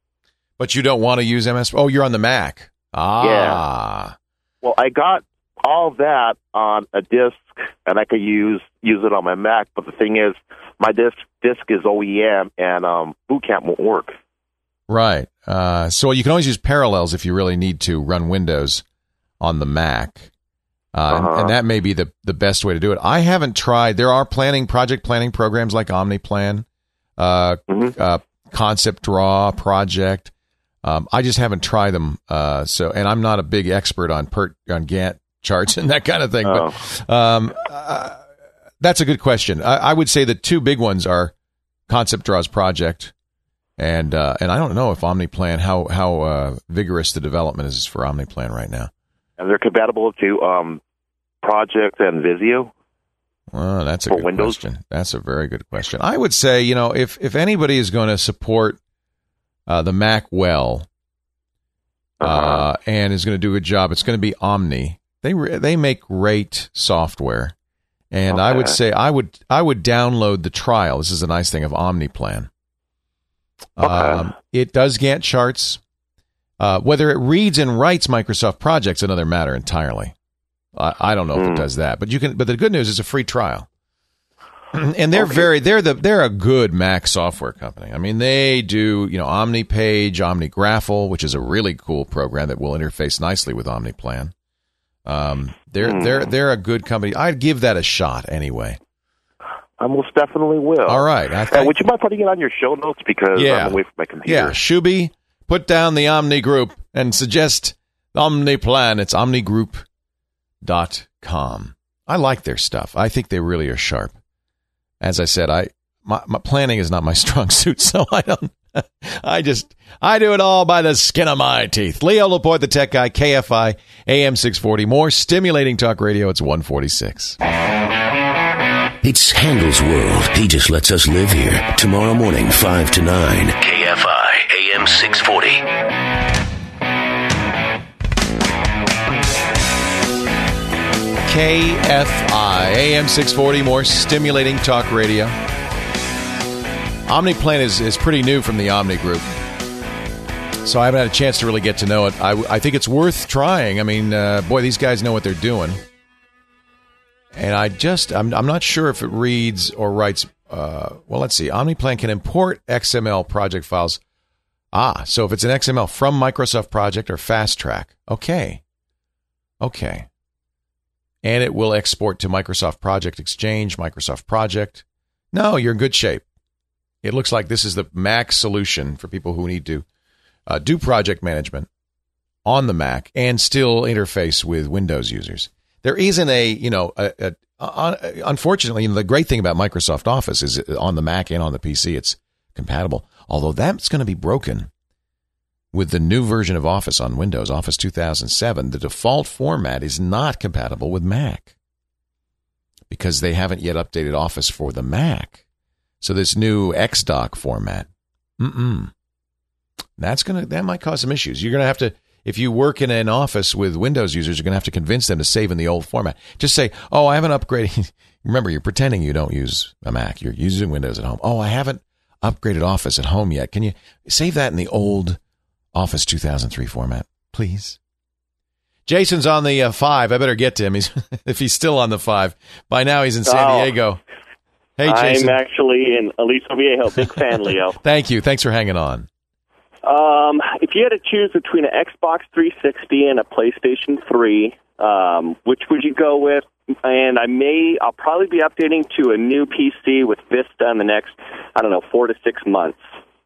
But you don't want to use M S. Oh, you're on the Mac. Ah. Well, I got all that on a disk, and I could use use it on my Mac. But the thing is, my disk disk is O E M, and um, Boot Camp won't work. Right. Uh, so you can always use Parallels if you really need to run Windows on the Mac. Uh, Uh-huh. and, and that may be the, the best way to do it. I haven't tried. There are planning, project planning programs like OmniPlan, uh, Mm-hmm. uh, Concept Draw, Project. Um, I just haven't tried them. Uh, so, and I'm not a big expert on PERT, on Gantt charts and that kind of thing. Oh. But um, uh, that's a good question. I, I would say the two big ones are Concept Draw's Project, and uh, and I don't know if OmniPlan, how how uh, vigorous the development is for OmniPlan right now. And they're compatible to um, Project and Visio? Well, that's a For good Windows? question. That's a very good question. I would say, you know, if if anybody is going to support uh, the Mac well uh, Uh-huh. and is going to do a good job, it's going to be Omni. They re- they make great software, and I would Okay. say I would I would download the trial. This is a nice thing of OmniPlan. Okay. Um, it does Gantt charts. Uh, whether it reads and writes Microsoft projects, another matter entirely. I, I don't know if Hmm. it does that, but you can. But the good news is a free trial, and they're very they're the they're a good Mac software company. I mean, they do you know OmniPage, OmniGraffle, which is a really cool program that will interface nicely with OmniPlan. Um, they're Hmm. they're they're a good company. I'd give that a shot anyway. I most definitely will. All right, I Uh, think, would you mind putting it on your show notes because Yeah. I'm away from my computer? yeah, Shuby, put down the Omni Group and suggest OmniPlan. It's omnigroup dot com. I like their stuff. I think they really are sharp. As I said, I my, my planning is not my strong suit, so I don't. I just I do it all by the skin of my teeth. Leo Laporte, the tech guy, K F I, A M six forty. More stimulating talk radio. It's one forty-six. It's Handel's world. He just lets us live here. Tomorrow morning, five to nine. K F I, A M six forty. K F I, A M six forty, more stimulating talk radio. OmniPlan is, is pretty new from the Omni Group, so I haven't had a chance to really get to know it. I, I think it's worth trying. I mean, uh, boy, these guys know what they're doing. And I just, I'm, I'm not sure if it reads or writes. Uh, well, let's see. OmniPlan can import X M L project files. Ah, so if it's an X M L from Microsoft Project or Fast Track. Okay. Okay. And it will export to Microsoft Project Exchange, Microsoft Project. No, you're in good shape. It looks like this is the Mac solution for people who need to uh, do project management on the Mac and still interface with Windows users. There isn't a, you know, a, a, a, unfortunately, you know, the great thing about Microsoft Office is on the Mac and on the P C, it's compatible. Although that's going to be broken with the new version of Office on Windows, Office two thousand seven. The default format is not compatible with Mac because they haven't yet updated Office for the Mac. So this new X doc format, mm-mm. That's gonna that might cause some issues. You're gonna have to. If you work in an office with Windows users, you're going to have to convince them to save in the old format. Just say, oh, I haven't upgraded. Remember, you're pretending you don't use a Mac. You're using Windows at home. Oh, I haven't upgraded Office at home yet. Can you save that in the old Office two thousand three format, please? Jason's on the uh, five. I better get to him. He's, if he's still on the five. By now, he's in San Oh. Diego. Hey, Jason. I'm actually in Aliso Viejo. Big fan, Leo. Thank you. Thanks for hanging on. Um, if you had to choose between an Xbox three sixty and a PlayStation three, um, which would you go with? And I may, I'll probably be updating to a new P C with Vista in the next, I don't know, four to six months.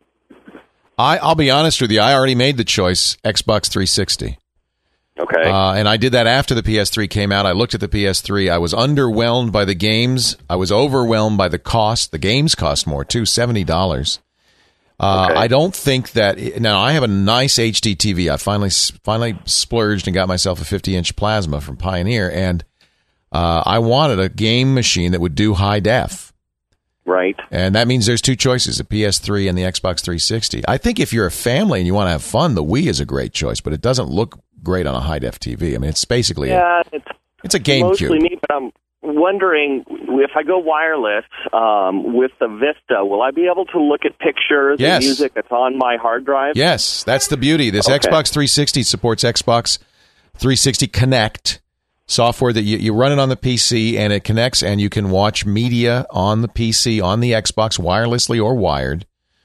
I, I'll be honest with you. I already made the choice, Xbox three sixty. Okay. Uh, and I did that after the P S three came out. I looked at the P S three. I was underwhelmed by the games. I was overwhelmed by the cost. The games cost more, too, seventy dollars. Uh, Okay. I don't think that now. I have a nice H D T V. I finally finally splurged and got myself a fifty inch plasma from Pioneer, and uh, I wanted a game machine that would do high def. Right. And that means there's two choices: the P S three and the Xbox three sixty. I think if you're a family and you want to have fun, the Wii is a great choice, but it doesn't look great on a high def T V. I mean, it's basically Yeah, a, it's it's a mostly GameCube. me, but I'm wondering if I go wireless um, with the Vista, will I be able to look at pictures Yes. and music that's on my hard drive? Yes, that's the beauty. This Okay. Xbox three sixty supports Xbox three sixty Connect software that you, you run it on the P C and it connects and you can watch media on the P C, on the Xbox, wirelessly or wired.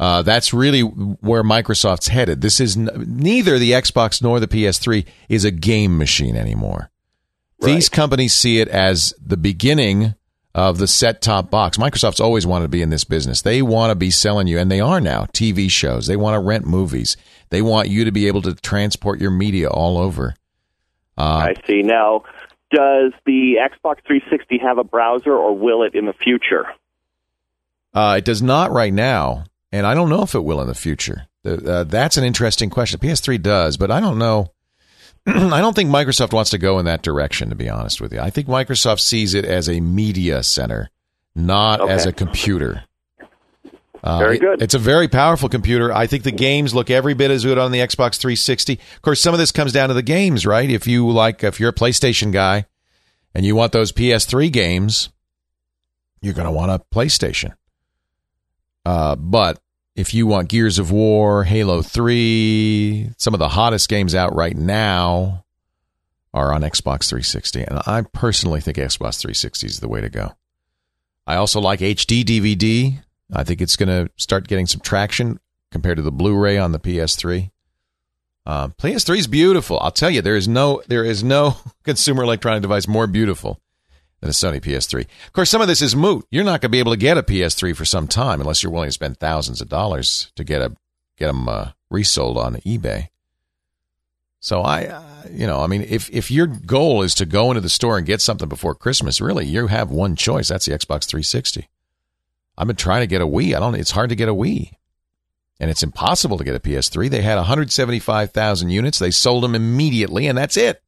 Uh, that's really where Microsoft's headed. This is n- neither the Xbox nor the P S three is a game machine anymore. Right. These companies see it as the beginning of the set-top box. Microsoft's always wanted to be in this business. They want to be selling you, and they are now, T V shows. They want to rent movies. They want you to be able to transport your media all over. Uh, I see. Now, does the Xbox three sixty have a browser, or will it in the future? Uh, it does not right now, and I don't know if it will in the future. Uh, that's an interesting question. P S three does, but I don't know. I don't think Microsoft wants to go in that direction, to be honest with you. I think Microsoft sees it as a media center, not okay. as a computer. Uh, very good. It, it's a very powerful computer. I think the games look every bit as good on the Xbox three sixty. Of course, some of this comes down to the games, right? If you like, if you're a PlayStation guy and you want those P S three games, you're going to want a PlayStation. Uh, but if you want Gears of War, Halo three, some of the hottest games out right now are on Xbox three sixty. And I personally think Xbox three sixty is the way to go. I also like H D D V D. I think it's going to start getting some traction compared to the Blu-ray on the P S three. Uh, P S three is beautiful. I'll tell you, there is no there is no consumer electronic device more beautiful than a Sony P S three. Of course, some of this is moot. You're not going to be able to get a P S three for some time unless you're willing to spend thousands of dollars to get a get them uh, resold on eBay. So I, uh, you know, I mean, if if your goal is to go into the store and get something before Christmas, really, you have one choice. That's the Xbox three sixty. I've been trying to get a Wii. I don't. It's hard to get a Wii, and it's impossible to get a P S three. They had one hundred seventy-five thousand units. They sold them immediately, and that's it.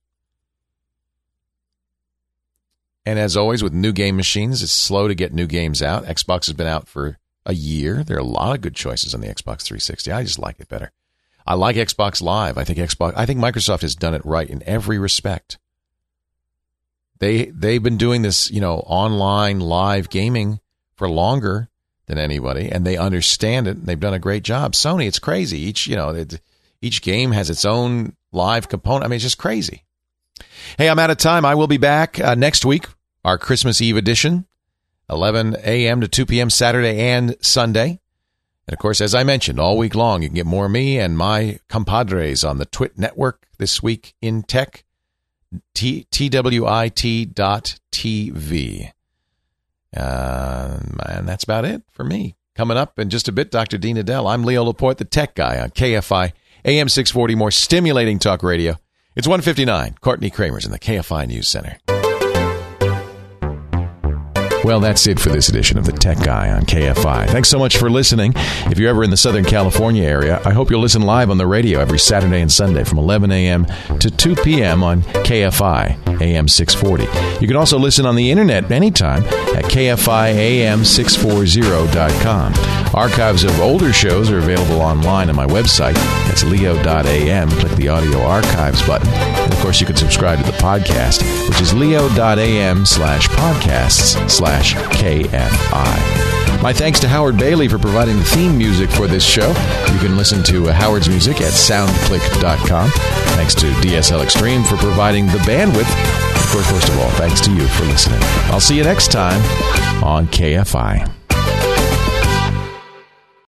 And as always with new game machines, it's slow to get new games out. Xbox has been out for a year. There are a lot of good choices on the Xbox three sixty. I just like it better. I like Xbox Live. I think Xbox. I think Microsoft has done it right in every respect. They they've been doing this, you know, online live gaming for longer than anybody, and they understand it. And they've done a great job. Sony, it's crazy. Each you know, it, each game has its own live component. I mean, it's just crazy. Hey, I'm out of time. I will be back uh, next week, our Christmas Eve edition, eleven a.m. to two p.m. Saturday and Sunday. And, of course, as I mentioned, all week long, you can get more of me and my compadres on the Twit Network this week in tech, T- twit dot t v. Uh, and that's about it for me. Coming up in just a bit, Doctor Dean Adele. I'm Leo Laporte, the tech guy on K F I, A M six forty, more stimulating talk radio. It's one fifty-nine. Courtney Kramer's in the K F I News Center. Well, that's it for this edition of The Tech Guy on K F I. Thanks so much for listening. If you're ever in the Southern California area, I hope you'll listen live on the radio every Saturday and Sunday from eleven a.m. to two p.m. on K F I, A M six forty. You can also listen on the internet anytime at K F I A M six forty dot com. Archives of older shows are available online on my website. That's leo dot a m. Click the audio archives button. And, of course, you can subscribe to the podcast, which is leo dot a m slash podcasts slash K F I. My thanks to Howard Bailey for providing the theme music for this show. You can listen to Howard's music at soundclick dot com. Thanks to D S L Extreme for providing the bandwidth. Of course, most of all, thanks to you for listening. I'll see you next time on K F I.